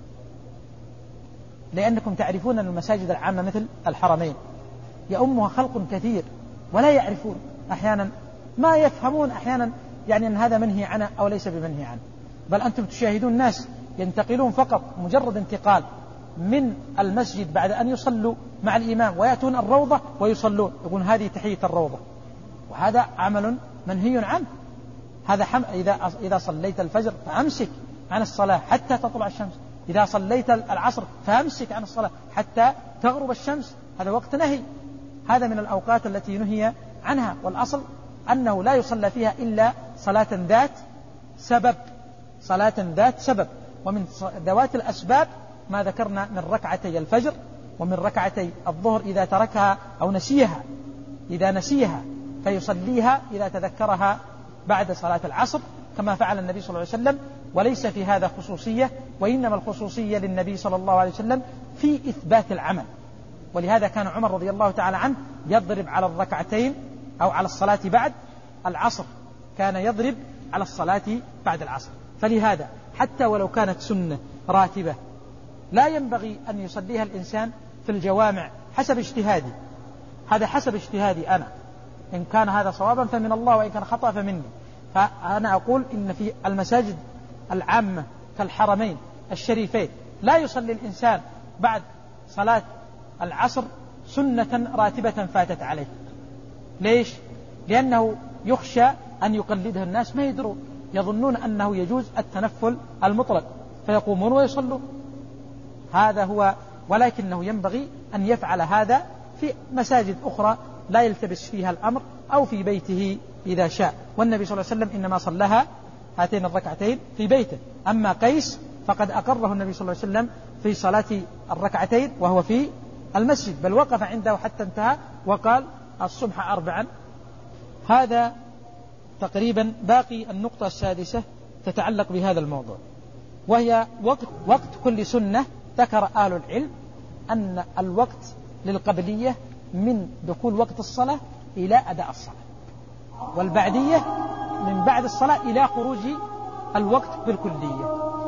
لأنكم تعرفون أن المساجد العامة مثل الحرمين يؤمها خلق كثير ولا يعرفون، أحيانا ما يفهمون، أحيانا يعني أن هذا منهي عنه أو ليس بمنهي عنه، بل أنتم تشاهدون ناس ينتقلون فقط مجرد انتقال من المسجد بعد أن يصلوا مع الإمام ويأتون الروضة ويصلون، يقول هذه تحية الروضة، وهذا عمل منهي عنه. هذا حم... إذا إذا صليت الفجر فأمسك عن الصلاة حتى تطلع الشمس، إذا صليت العصر فأمسك عن الصلاة حتى تغرب الشمس، هذا وقت نهي، هذا من الأوقات التي نهي عنها. والأصل أنه لا يصلى فيها إلا صلاة ذات سبب، صلاة ذات سبب، ومن ذوات الأسباب ما ذكرنا من ركعتي الفجر ومن ركعتي الظهر إذا تركها أو نسيها، إذا نسيها فيصليها إذا تذكرها بعد صلاة العصر كما فعل النبي صلى الله عليه وسلم. وليس في هذا خصوصية، وإنما الخصوصية للنبي صلى الله عليه وسلم في إثبات العمل، ولهذا كان عمر رضي الله تعالى عنه يضرب على الركعتين أو على الصلاة بعد العصر، كان يضرب على الصلاة بعد العصر. فلهذا حتى ولو كانت سنة راتبة لا ينبغي أن يصليها الإنسان في الجوامع حسب اجتهادي، هذا حسب اجتهادي أنا، إن كان هذا صوابا فمن الله وإن كان خطأ فمني. فأنا أقول إن في المساجد العامة كالحرمين الشريفين لا يصلي الإنسان بعد صلاة العصر سنة راتبة فاتت عليه. ليش؟ لأنه يخشى أن يقلدها الناس، ما يدرون، يظنون أنه يجوز التنفل المطلق فيقومون ويصلون، هذا هو. ولكنه ينبغي أن يفعل هذا في مساجد أخرى لا يلتبس فيها الأمر، أو في بيته إذا شاء. والنبي صلى الله عليه وسلم إنما صلىها هاتين الركعتين في بيته. أما قيس فقد أقره النبي صلى الله عليه وسلم في صلاة الركعتين وهو في المسجد، بل وقف عنده حتى انتهى وقال الصبح أربعا. هذا تقريبا. باقي النقطة السادسة تتعلق بهذا الموضوع، وهي وقت, وقت كل سنة. ذكر أهل العلم أن الوقت للقبلية من دخول وقت الصلاة إلى أداء الصلاة، والبعدية من بعد الصلاة إلى خروج الوقت بالكلية.